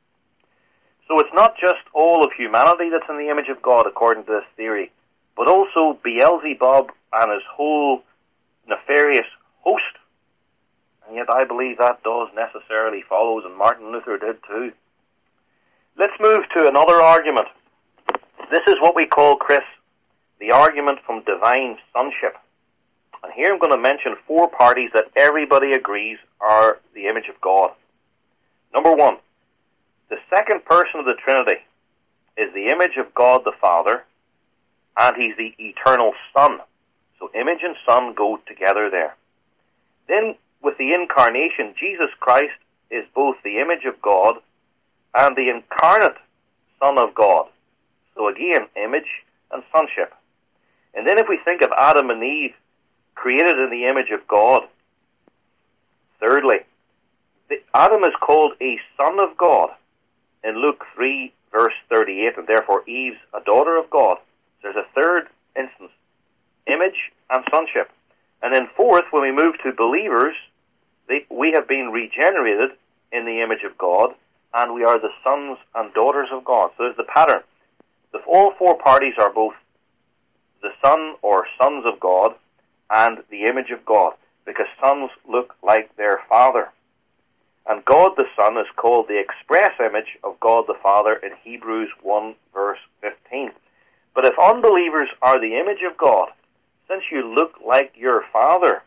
So it's not just all of humanity that's in the image of God, according to this theory, but also Beelzebub and his whole nefarious host. And yet I believe that does necessarily follows, and Martin Luther did too. Let's move to another argument. This is what we call, Chris, the argument from divine sonship. And here I'm going to mention 4 parties that everybody agrees are the image of God. Number 1, the second person of the Trinity is the image of God the Father, and he's the eternal Son. So image and Son go together there. Then, with the incarnation, Jesus Christ is both the image of God and the incarnate Son of God. So again, image and sonship. And then if we think of Adam and Eve, created in the image of God. Thirdly, Adam is called a son of God in Luke 3, verse 38, and therefore Eve's a daughter of God. There's a third instance, image and sonship. And then fourth, when we move to believers, we have been regenerated in the image of God, and we are the sons and daughters of God. So there's the pattern. All 4 parties are both the son or sons of God and the image of God, because sons look like their father. And God the Son is called the express image of God the Father in Hebrews 1, verse 15. But if unbelievers are the image of God, since you look like your father,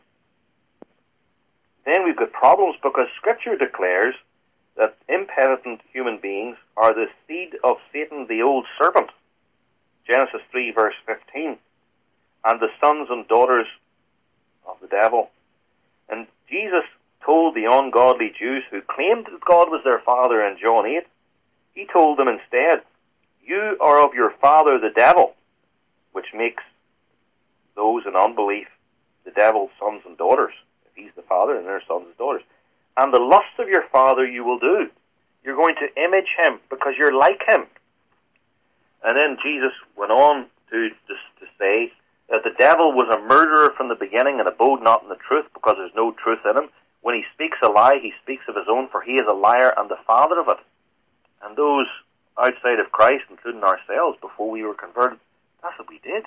then we've got problems, because Scripture declares that impenitent human beings are the seed of Satan, the old serpent. Genesis 3, verse 15. And the sons and daughters of the devil. And Jesus told the ungodly Jews who claimed that God was their father in John 8, he told them instead, you are of your father the devil, which makes those in unbelief the devil's sons and daughters. If he's the father, and their sons and daughters. And the lusts of your father you will do. You're going to image him because you're like him. And then Jesus went on to say that the devil was a murderer from the beginning and abode not in the truth, because there's no truth in him. When he speaks a lie, he speaks of his own, for he is a liar and the father of it. And those outside of Christ, including ourselves, before we were converted, that's what we did.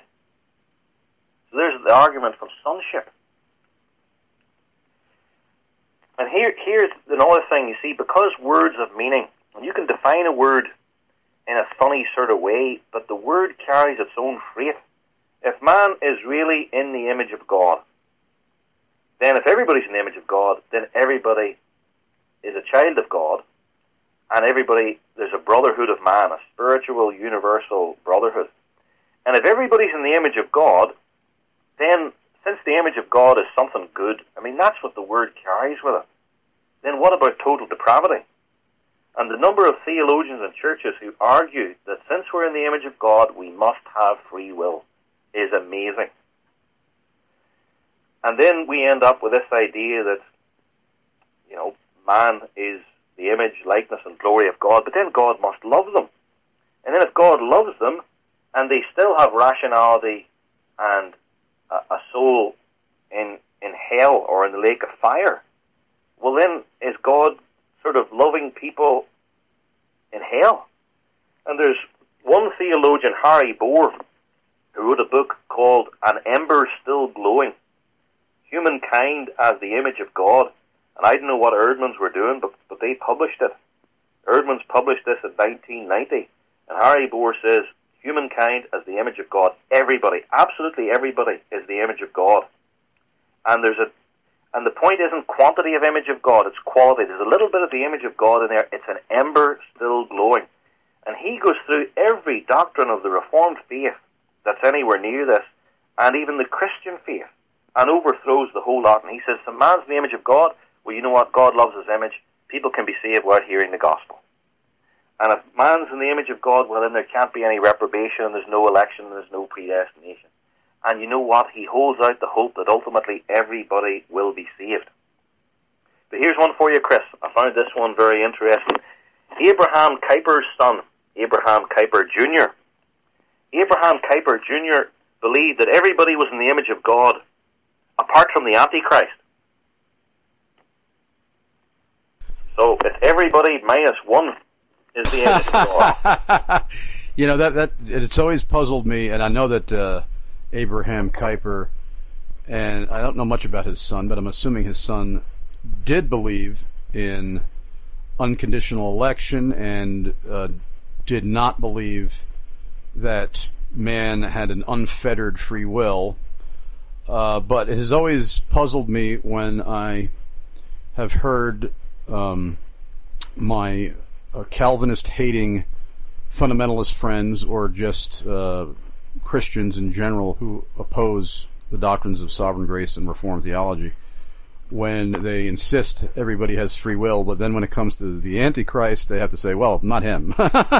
So there's the argument from sonship. And here's another thing, you see, because words have meaning, and you can define a word in a funny sort of way, but the word carries its own freight. If man is really in the image of God, then if everybody's in the image of God, then everybody is a child of God, and there's a brotherhood of man, a spiritual, universal brotherhood. And if everybody's in the image of God, then since the image of God is something good, I mean, that's what the word carries with it, then what about total depravity? And the number of theologians and churches who argue that since we're in the image of God, we must have free will is amazing. And then we end up with this idea that, man is the image, likeness, and glory of God, but then God must love them. And then if God loves them, and they still have rationality and a soul in hell or in the lake of fire, well then is God sort of loving people in hell? And there's one theologian, Harry Bohr, who wrote a book called An Ember Still Glowing, Humankind as the Image of God. And I don't know what Erdmans were doing, but they published it. Erdmans published this in 1990. And Harry Bohr says, humankind as the image of God. Everybody, absolutely everybody, is the image of God. And there's And the point isn't quantity of image of God, it's quality. There's a little bit of the image of God in there. It's an ember still glowing. And he goes through every doctrine of the Reformed faith that's anywhere near this, and even the Christian faith, and overthrows the whole lot. And he says, the man's in the image of God. Well, you know what? God loves his image. People can be saved without hearing the gospel. And if man's in the image of God, well, then there can't be any reprobation, and there's no election, and there's no predestination. And you know what? He holds out the hope that ultimately everybody will be saved. But here's one for you, Chris. I found this one very interesting. Abraham Kuyper's son, Abraham Kuyper Jr. Abraham Kuyper Jr. believed that everybody was in the image of God, apart from the Antichrist. So it's everybody minus one is the image of God. You know, that it's always puzzled me, and I know that Abraham Kuyper, and I don't know much about his son, but I'm assuming his son did believe in unconditional election and did not believe that man had an unfettered free will. But it has always puzzled me when I have heard my Calvinist-hating fundamentalist friends, or just Christians in general who oppose the doctrines of sovereign grace and Reformed theology, when they insist everybody has free will, but then when it comes to the Antichrist, they have to say, well, not him.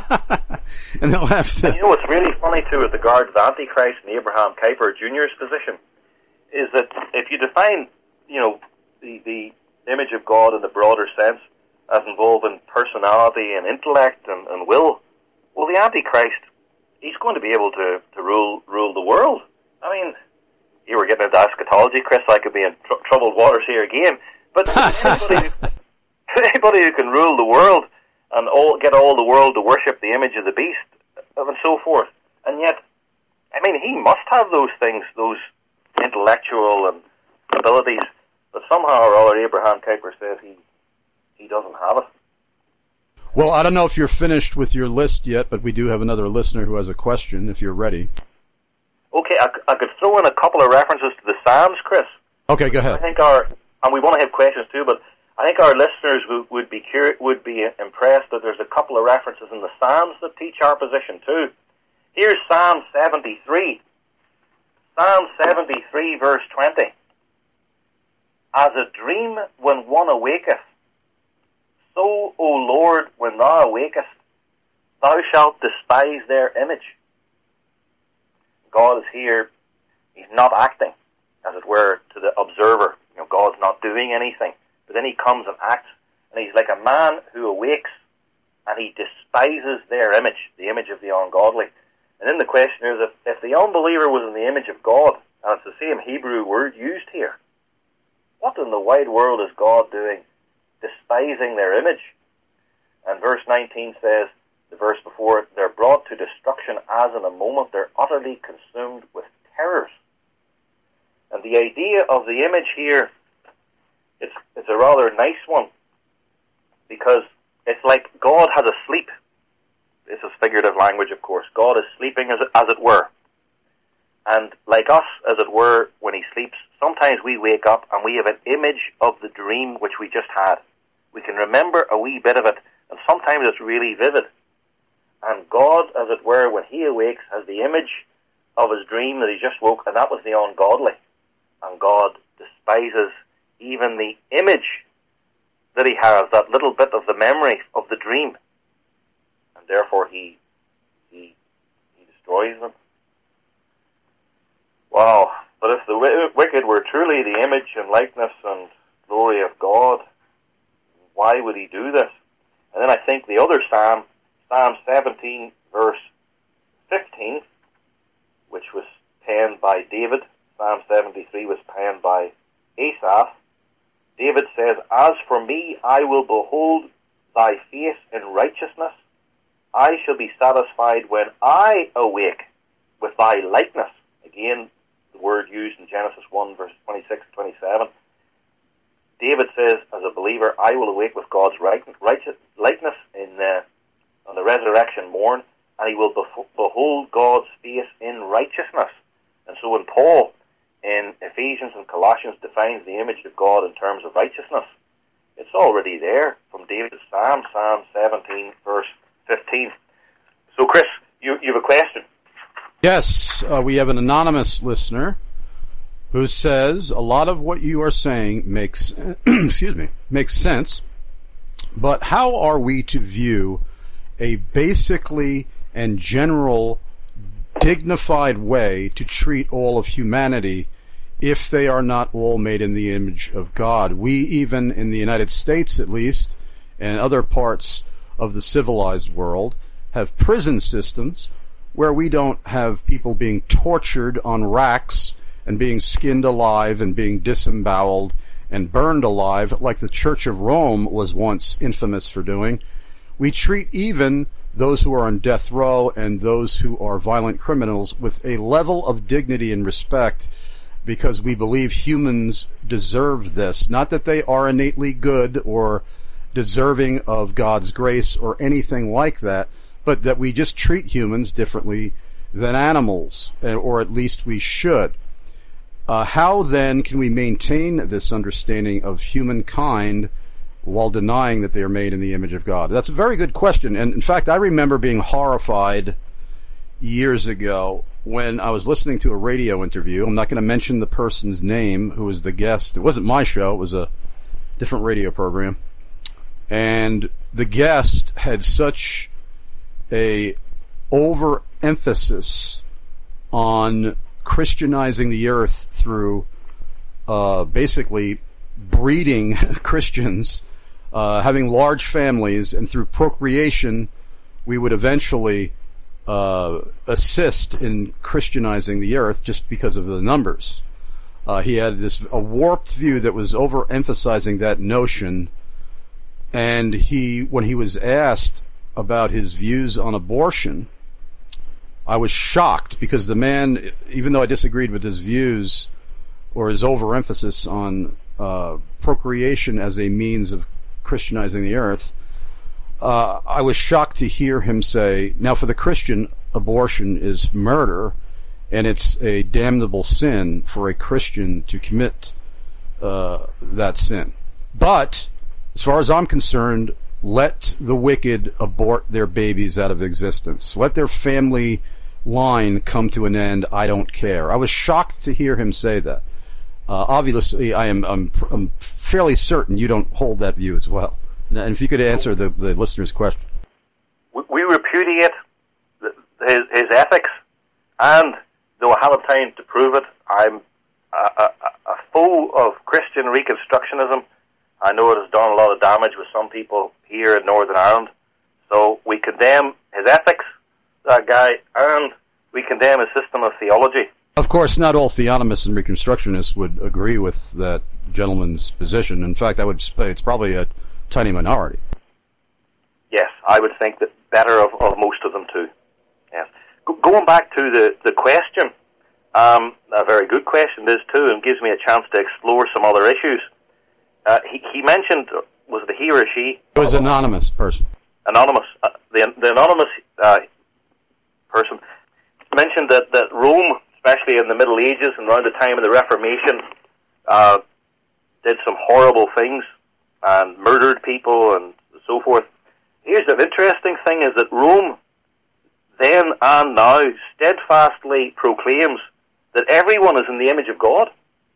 And they'll have to... And you know what's really funny, too, with regard to the Antichrist and Abraham Kuyper Jr.'s position, is that if you define, you know, the image of God in the broader sense as involving personality and intellect and will, well, the Antichrist, he's going to be able to rule the world. I mean, you were getting into eschatology, Chris. I could be in troubled waters here again. But anybody who can rule the world and get all the world to worship the image of the beast and so forth. And yet, I mean, he must have those things, those intellectual and abilities. But somehow or other, Abraham Kuyper says he doesn't have it. Well, I don't know if you're finished with your list yet, but we do have another listener who has a question, if you're ready. Okay, I could throw in a couple of references to the Psalms, Chris. Okay, go ahead. I think and we want to have questions too, but I think our listeners would be impressed that there's a couple of references in the Psalms that teach our position too. Here's Psalm 73. Psalm 73, verse 20. As a dream when one awaketh, so, O Lord, when thou awakest, thou shalt despise their image. God is here. He's not acting, as it were, to the observer. You know, God's not doing anything. But then he comes and acts, and he's like a man who awakes, and he despises their image, the image of the ungodly. And then the question is, if the unbeliever was in the image of God, and it's the same Hebrew word used here, what in the wide world is God doing, despising their image? And verse 19 says, the verse before it, they're brought to destruction as in a moment. They're utterly consumed with terrors. And the idea of the image here, it's a rather nice one, because it's like God has a sleep. This is figurative language, of course. God is sleeping, as it were. And like us, as it were, when he sleeps, sometimes we wake up and we have an image of the dream which we just had. We can remember a wee bit of it, and sometimes it's really vivid. And God, as it were, when he awakes, has the image of his dream that he just woke, and that was the ungodly. And God despises even the image that he has, that little bit of the memory of the dream. And therefore he destroys them. Wow. But if the wicked were truly the image and likeness and glory of God, why would he do this? And then I think the other Psalm, Psalm 17, verse 15, which was penned by David. Psalm 73 was penned by Asaph. David says, as for me, I will behold thy face in righteousness. I shall be satisfied when I awake with thy likeness. Again, the word used in Genesis 1, verse 26 and 27. David says, as a believer, I will awake with God's righteous likeness on the resurrection morn, and he will behold God's face in righteousness. And so when Paul, in Ephesians and Colossians defines the image of God in terms of righteousness. It's already there from David's Psalm, Psalm 17, verse 15. So, Chris, you have a question? Yes, we have an anonymous listener who says a lot of what you are saying makes makes sense, but how are we to view a basically and general dignified way to treat all of humanity if they are not all made in the image of God? We, even in the United States at least, and other parts of the civilized world, have prison systems where we don't have people being tortured on racks and being skinned alive and being disemboweled and burned alive like the Church of Rome was once infamous for doing. We treat even those who are on death row and those who are violent criminals with a level of dignity and respect because we believe humans deserve this. Not that they are innately good or deserving of God's grace or anything like that, but that we just treat humans differently than animals, or at least we should. How then can we maintain this understanding of humankind while denying that they are made in the image of God? That's a very good question. And in fact, I remember being horrified years ago when I was listening to a radio interview. I'm not going to mention the person's name who was the guest. It wasn't my show. It was a different radio program. And the guest had such a overemphasis on Christianizing the earth through basically breeding Christians, having large families, and through procreation we would eventually assist in Christianizing the earth just because of the numbers. He had a warped view that was overemphasizing that notion, and when he was asked about his views on abortion, I was shocked because the man, even though I disagreed with his views or his overemphasis on procreation as a means of Christianizing the earth, I was shocked to hear him say, now for the Christian, abortion is murder, and it's a damnable sin for a Christian to commit that sin. But, as far as I'm concerned, let the wicked abort their babies out of existence. Let their family line come to an end. I don't care. I was shocked to hear him say that. Obviously, I'm fairly certain you don't hold that view as well. And if you could answer the listener's question. We repudiate his ethics, and though I haven't time to prove it, I'm a foe of Christian Reconstructionism. I know it has done a lot of damage with some people here in Northern Ireland. So we condemn his ethics, that guy, and we condemn his system of theology. Of course, not all theonomists and Reconstructionists would agree with that gentleman's position. In fact, I would say it's probably a tiny minority. Yes, I would think that better of most of them too. Yes. Going back to the question, a very good question this too, and gives me a chance to explore some other issues. He mentioned, was it a he or a she? It was an anonymous person. Anonymous. The anonymous person mentioned that Rome, especially in the Middle Ages and around the time of the Reformation, did some horrible things and murdered people and so forth. Here's the interesting thing, is that Rome then and now steadfastly proclaims that everyone is in the image of God.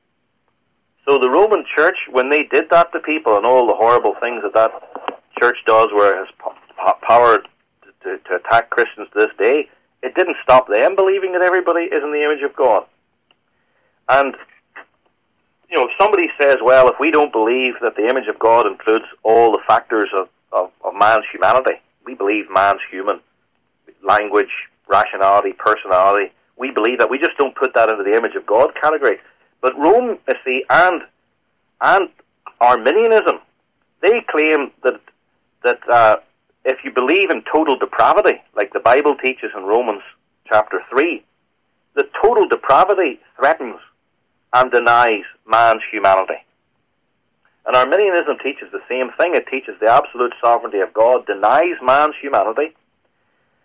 So the Roman Church, when they did that to people and all the horrible things that church does, where it has power to attack Christians to this day, it didn't stop them believing that everybody is in the image of God. And, you know, if somebody says, well, if we don't believe that the image of God includes all the factors of man's humanity, we believe man's human, language, rationality, personality, we believe that, we just don't put that into the image of God category. But Rome, you see, and Arminianism, they claim that if you believe in total depravity, like the Bible teaches in Romans chapter 3, that total depravity threatens and denies man's humanity. And Arminianism teaches the same thing. It teaches the absolute sovereignty of God, denies man's humanity,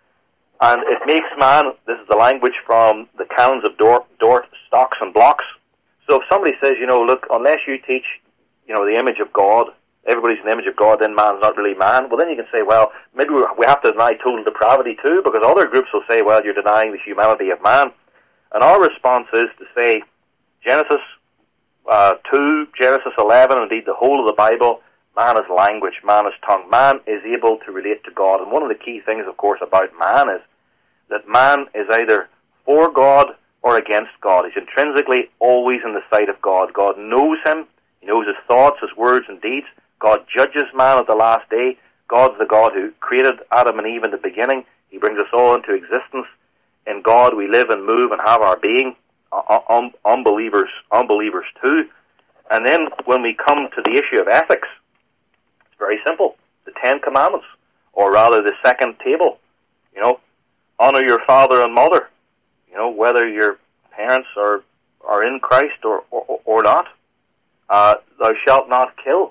and it makes man, this is the language from the canons of Dort, Stocks and Blocks, So if somebody says, look, unless you teach, the image of God, everybody's an image of God, then man's not really man, well, then you can say, well, maybe we have to deny total depravity too, because other groups will say, well, you're denying the humanity of man. And our response is to say, Genesis 2, Genesis 11, indeed the whole of the Bible, man is language, man is tongue. Man is able to relate to God. And one of the key things, of course, about man is that man is either for God or against God. He's intrinsically always in the sight of God. God knows him. He knows his thoughts, his words and deeds. God judges man at the last day. God's the God who created Adam and Eve in the beginning. He brings us all into existence. In God we live and move and have our being. Unbelievers too. And then when we come to the issue of ethics, it's very simple. The 10 Commandments, or rather the second table. Honor your father and mother. Whether your parents are in Christ or not. Thou shalt not kill.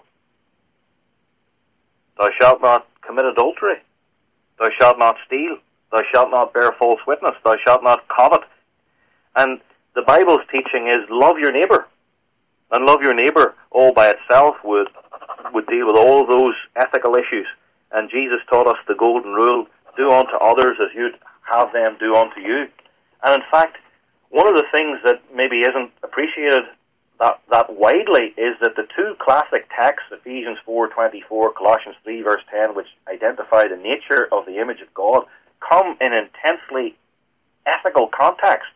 Thou shalt not commit adultery. Thou shalt not steal. Thou shalt not bear false witness. Thou shalt not covet. And the Bible's teaching is love your neighbor. And love your neighbor all by itself would deal with all those ethical issues. And Jesus taught us the golden rule, do unto others as you'd have them do unto you. And in fact, one of the things that maybe isn't appreciated that widely is that the two classic texts, Ephesians 4:24, Colossians 3 verse 10, which identify the nature of the image of God, come in intensely ethical contexts.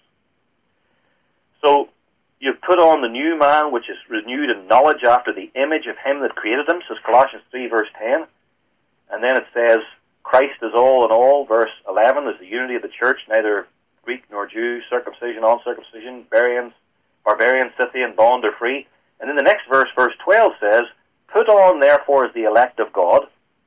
So you've put on the new man, which is renewed in knowledge after the image of him that created him, says Colossians 3 verse 10. And then it says, Christ is all in all, verse 11, is the unity of the church, neither Greek nor Jew, circumcision, uncircumcision, barbarian, Scythian, bond or free. And in the next verse, verse 12 says, put on therefore as the elect of God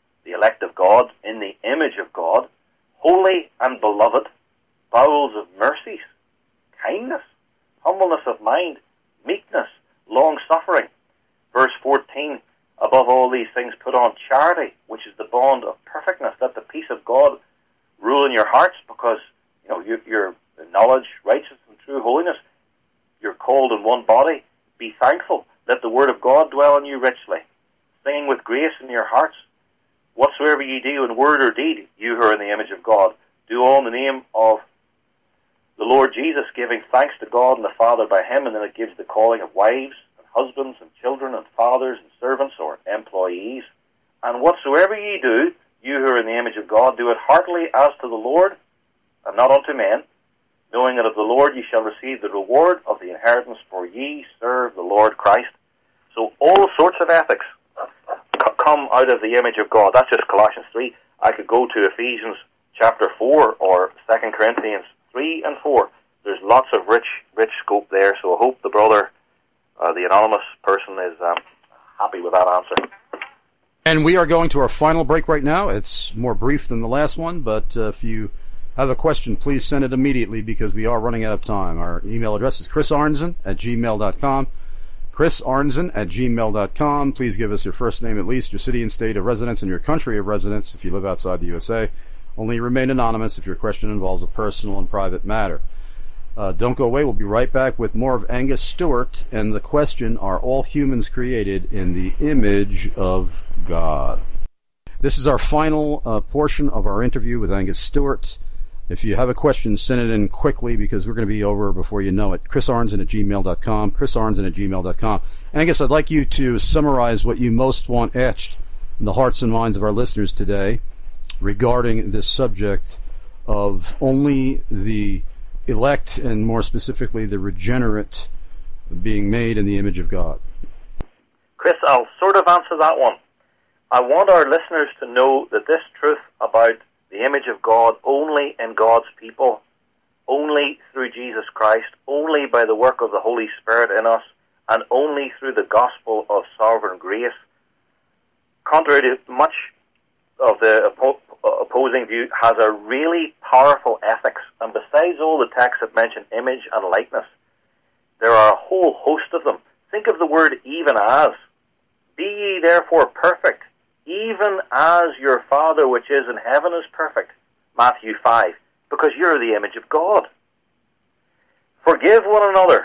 in the image of God, holy and beloved, bowels of mercies, kindness, humbleness of mind, meekness, long-suffering. Verse 14, above all these things put on charity, which is the bond of perfectness. Let the peace of God rule in your hearts, because you're in knowledge, righteousness, and true holiness. You're called in one body. Be thankful. Let the word of God dwell in you richly, singing with grace in your hearts. Whatsoever ye do in word or deed, you who are in the image of God, do all in the name of the Lord Jesus, giving thanks to God and the Father by him. And then it gives the calling of wives and husbands and children and fathers and servants or employees. And whatsoever ye do, you who are in the image of God, do it heartily as to the Lord and not unto men, knowing that of the Lord ye shall receive the reward of the inheritance, for ye serve the Lord Christ. So all sorts of ethics come out of the image of God. That's just Colossians 3. I could go to Ephesians chapter 4 or 2 Corinthians 3 and 4. There's lots of rich scope there, so I hope the brother, the anonymous person, is happy with that answer. And we are going to our final break right now. It's more brief than the last one, but if you have a question, please send it immediately because we are running out of time. Our email address is chrisarnzen@gmail.com. chrisarnzen@gmail.com. Please give us your first name at least, your city and state of residence, and your country of residence if you live outside the USA. Only remain anonymous if your question involves a personal and private matter. Don't go away. We'll be right back with more of Angus Stewart and the question, are all humans created in the image of God? This is our final portion of our interview with Angus Stewart. If you have a question, send it in quickly because we're going to be over before you know it. chrisarnzen@gmail.com, chrisarnzen@gmail.com. Angus, I'd like you to summarize what you most want etched in the hearts and minds of our listeners today regarding this subject of only the elect, and more specifically the regenerate, being made in the image of God. Chris, I'll sort of answer that one. I want our listeners to know that this truth about the image of God only in God's people, only through Jesus Christ, only by the work of the Holy Spirit in us, and only through the gospel of sovereign grace, contrary to much of the opposing view, has a really powerful ethics. And besides all the texts that mention image and likeness, there are a whole host of them. Think of the word even as. Be ye therefore perfect, even as your Father which is in heaven is perfect. Matthew 5. Because you're the image of God. Forgive one another,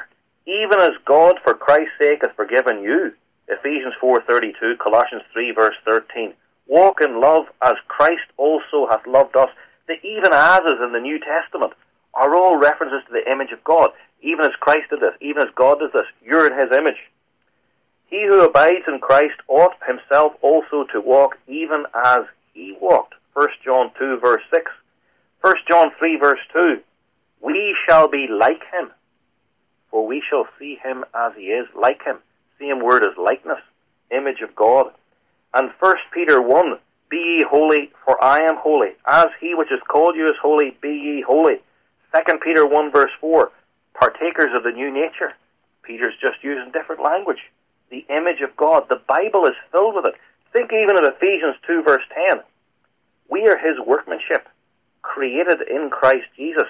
even as God for Christ's sake hath forgiven you. Ephesians 4:32, Colossians 3 verse 13. Walk in love as Christ also hath loved us. The even ases in the New Testament are all references to the image of God. Even as Christ did this, even as God does this, you're in his image. He who abides in Christ ought himself also to walk even as he walked. 1 John 2 verse 6. 1 John 3 verse 2. We shall be like him, for we shall see him as he is, like him. Same word as likeness, image of God. And 1 Peter 1, be ye holy, for I am holy. As he which has called you is holy, be ye holy. 2 Peter 1 verse 4, partakers of the new nature. Peter's just using different language. The image of God. The Bible is filled with it. Think even of Ephesians 2 verse 10. We are his workmanship, created in Christ Jesus,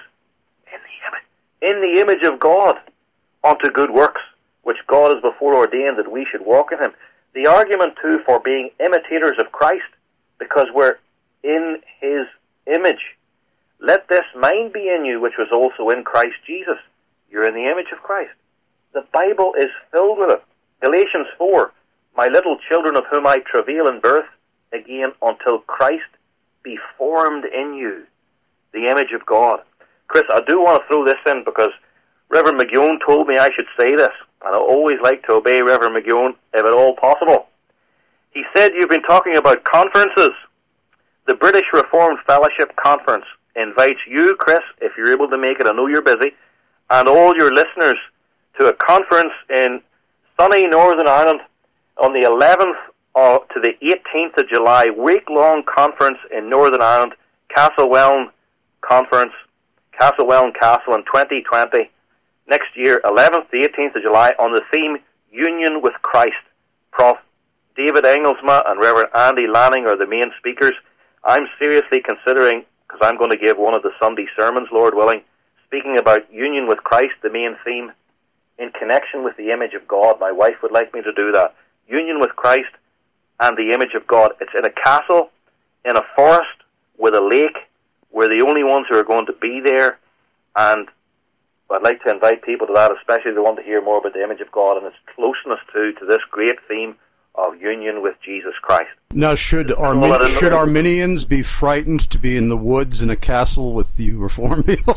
in the image of God, unto good works, which God has before ordained that we should walk in him. The argument, too, for being imitators of Christ, because we're in his image. Let this mind be in you, which was also in Christ Jesus. You're in the image of Christ. The Bible is filled with it. Galatians 4, my little children of whom I travail in birth, again, until Christ be formed in you, the image of God. Chris, I do want to throw this in because Reverend McGeown told me I should say this, and I always like to obey Reverend McGeown if at all possible. He said, you've been talking about conferences. The British Reformed Fellowship Conference invites you, Chris, if you're able to make it, I know you're busy, and all your listeners to a conference in sunny Northern Ireland on the 11th to the 18th of July, week-long conference in Northern Ireland, Castlewellan Conference, Castlewellan Castle in 2020. Next year, 11th to 18th of July, on the theme Union with Christ. Prof. David Engelsma and Reverend Andy Lanning are the main speakers. I'm seriously considering, because I'm going to give one of the Sunday sermons, Lord willing, speaking about union with Christ, the main theme, in connection with the image of God. My wife would like me to do that. Union with Christ and the image of God. It's in a castle, in a forest, with a lake. We're the only ones who are going to be there, and I'd like to invite people to that, especially if they want to hear more about the image of God and its closeness to this great theme of union with Jesus Christ. Now, should Arminians be frightened to be in the woods in a castle with the Reformed people?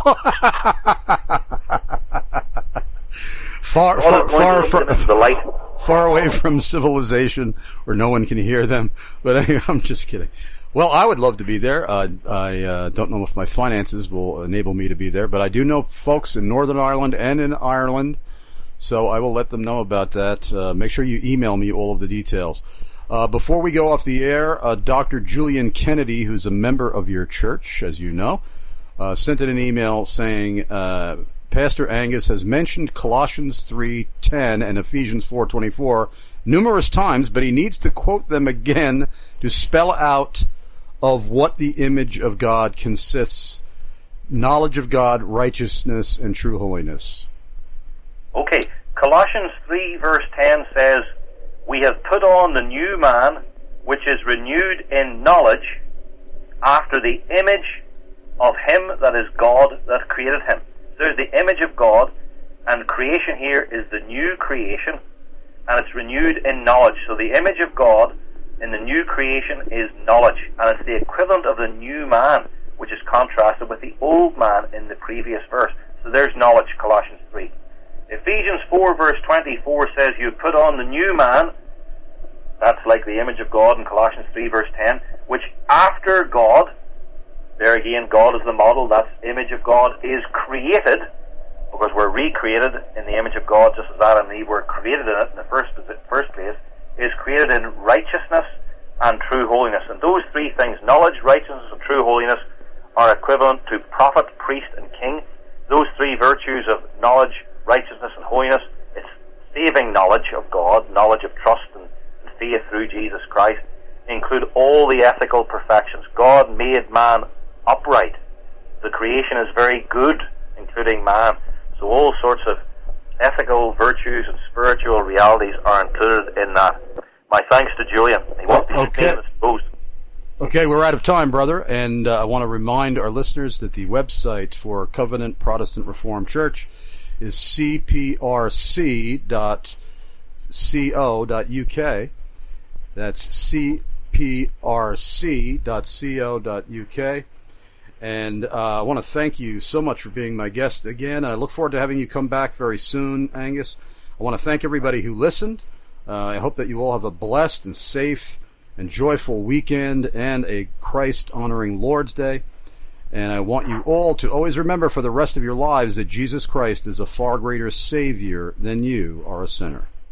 Far away from civilization where no one can hear them. But I'm just kidding. Well, I would love to be there. I don't know if my finances will enable me to be there, but I do know folks in Northern Ireland and in Ireland, so I will let them know about that. Make sure you email me all of the details. Before we go off the air, Dr. Julian Kennedy, who's a member of your church, as you know, sent in an email saying, Pastor Angus has mentioned Colossians 3:10 and Ephesians 4:24 numerous times, but he needs to quote them again to spell out of what the image of God consists: knowledge of God, righteousness, and true holiness. Okay, Colossians 3 verse 10 says, we have put on the new man, which is renewed in knowledge, after the image of him that is God that created him. There's the image of God, and creation here is the new creation, and it's renewed in knowledge. So the image of God in the new creation is knowledge, and it's the equivalent of the new man, which is contrasted with the old man in the previous verse. So there's knowledge, Colossians 3. Ephesians 4 verse 24 says, you put on the new man, that's like the image of God in Colossians 3 verse 10, which after God, there again, God is the model, that's image of God, is created, because we're recreated in the image of God, just as Adam and Eve were created in it in the first place, is created in righteousness and true holiness. And those three things, knowledge, righteousness, and true holiness, are equivalent to prophet, priest, and king. Those three virtues of knowledge, righteousness, and holiness, it's saving knowledge of God, knowledge of trust and faith through Jesus Christ, include all the ethical perfections. God made man upright. The creation is very good, including man. So all sorts of ethical virtues and spiritual realities are included in that. My thanks to Julian. He wants to explain this post. Okay, we're out of time, brother, and I want to remind our listeners that the website for Covenant Protestant Reformed Church is cprc.co.uk. That's cprc.co.uk. And I want to thank you so much for being my guest again. I look forward to having you come back very soon, Angus. I want to thank everybody who listened. I hope that you all have a blessed and safe and joyful weekend and a Christ-honoring Lord's Day. And I want you all to always remember for the rest of your lives that Jesus Christ is a far greater Savior than you are a sinner.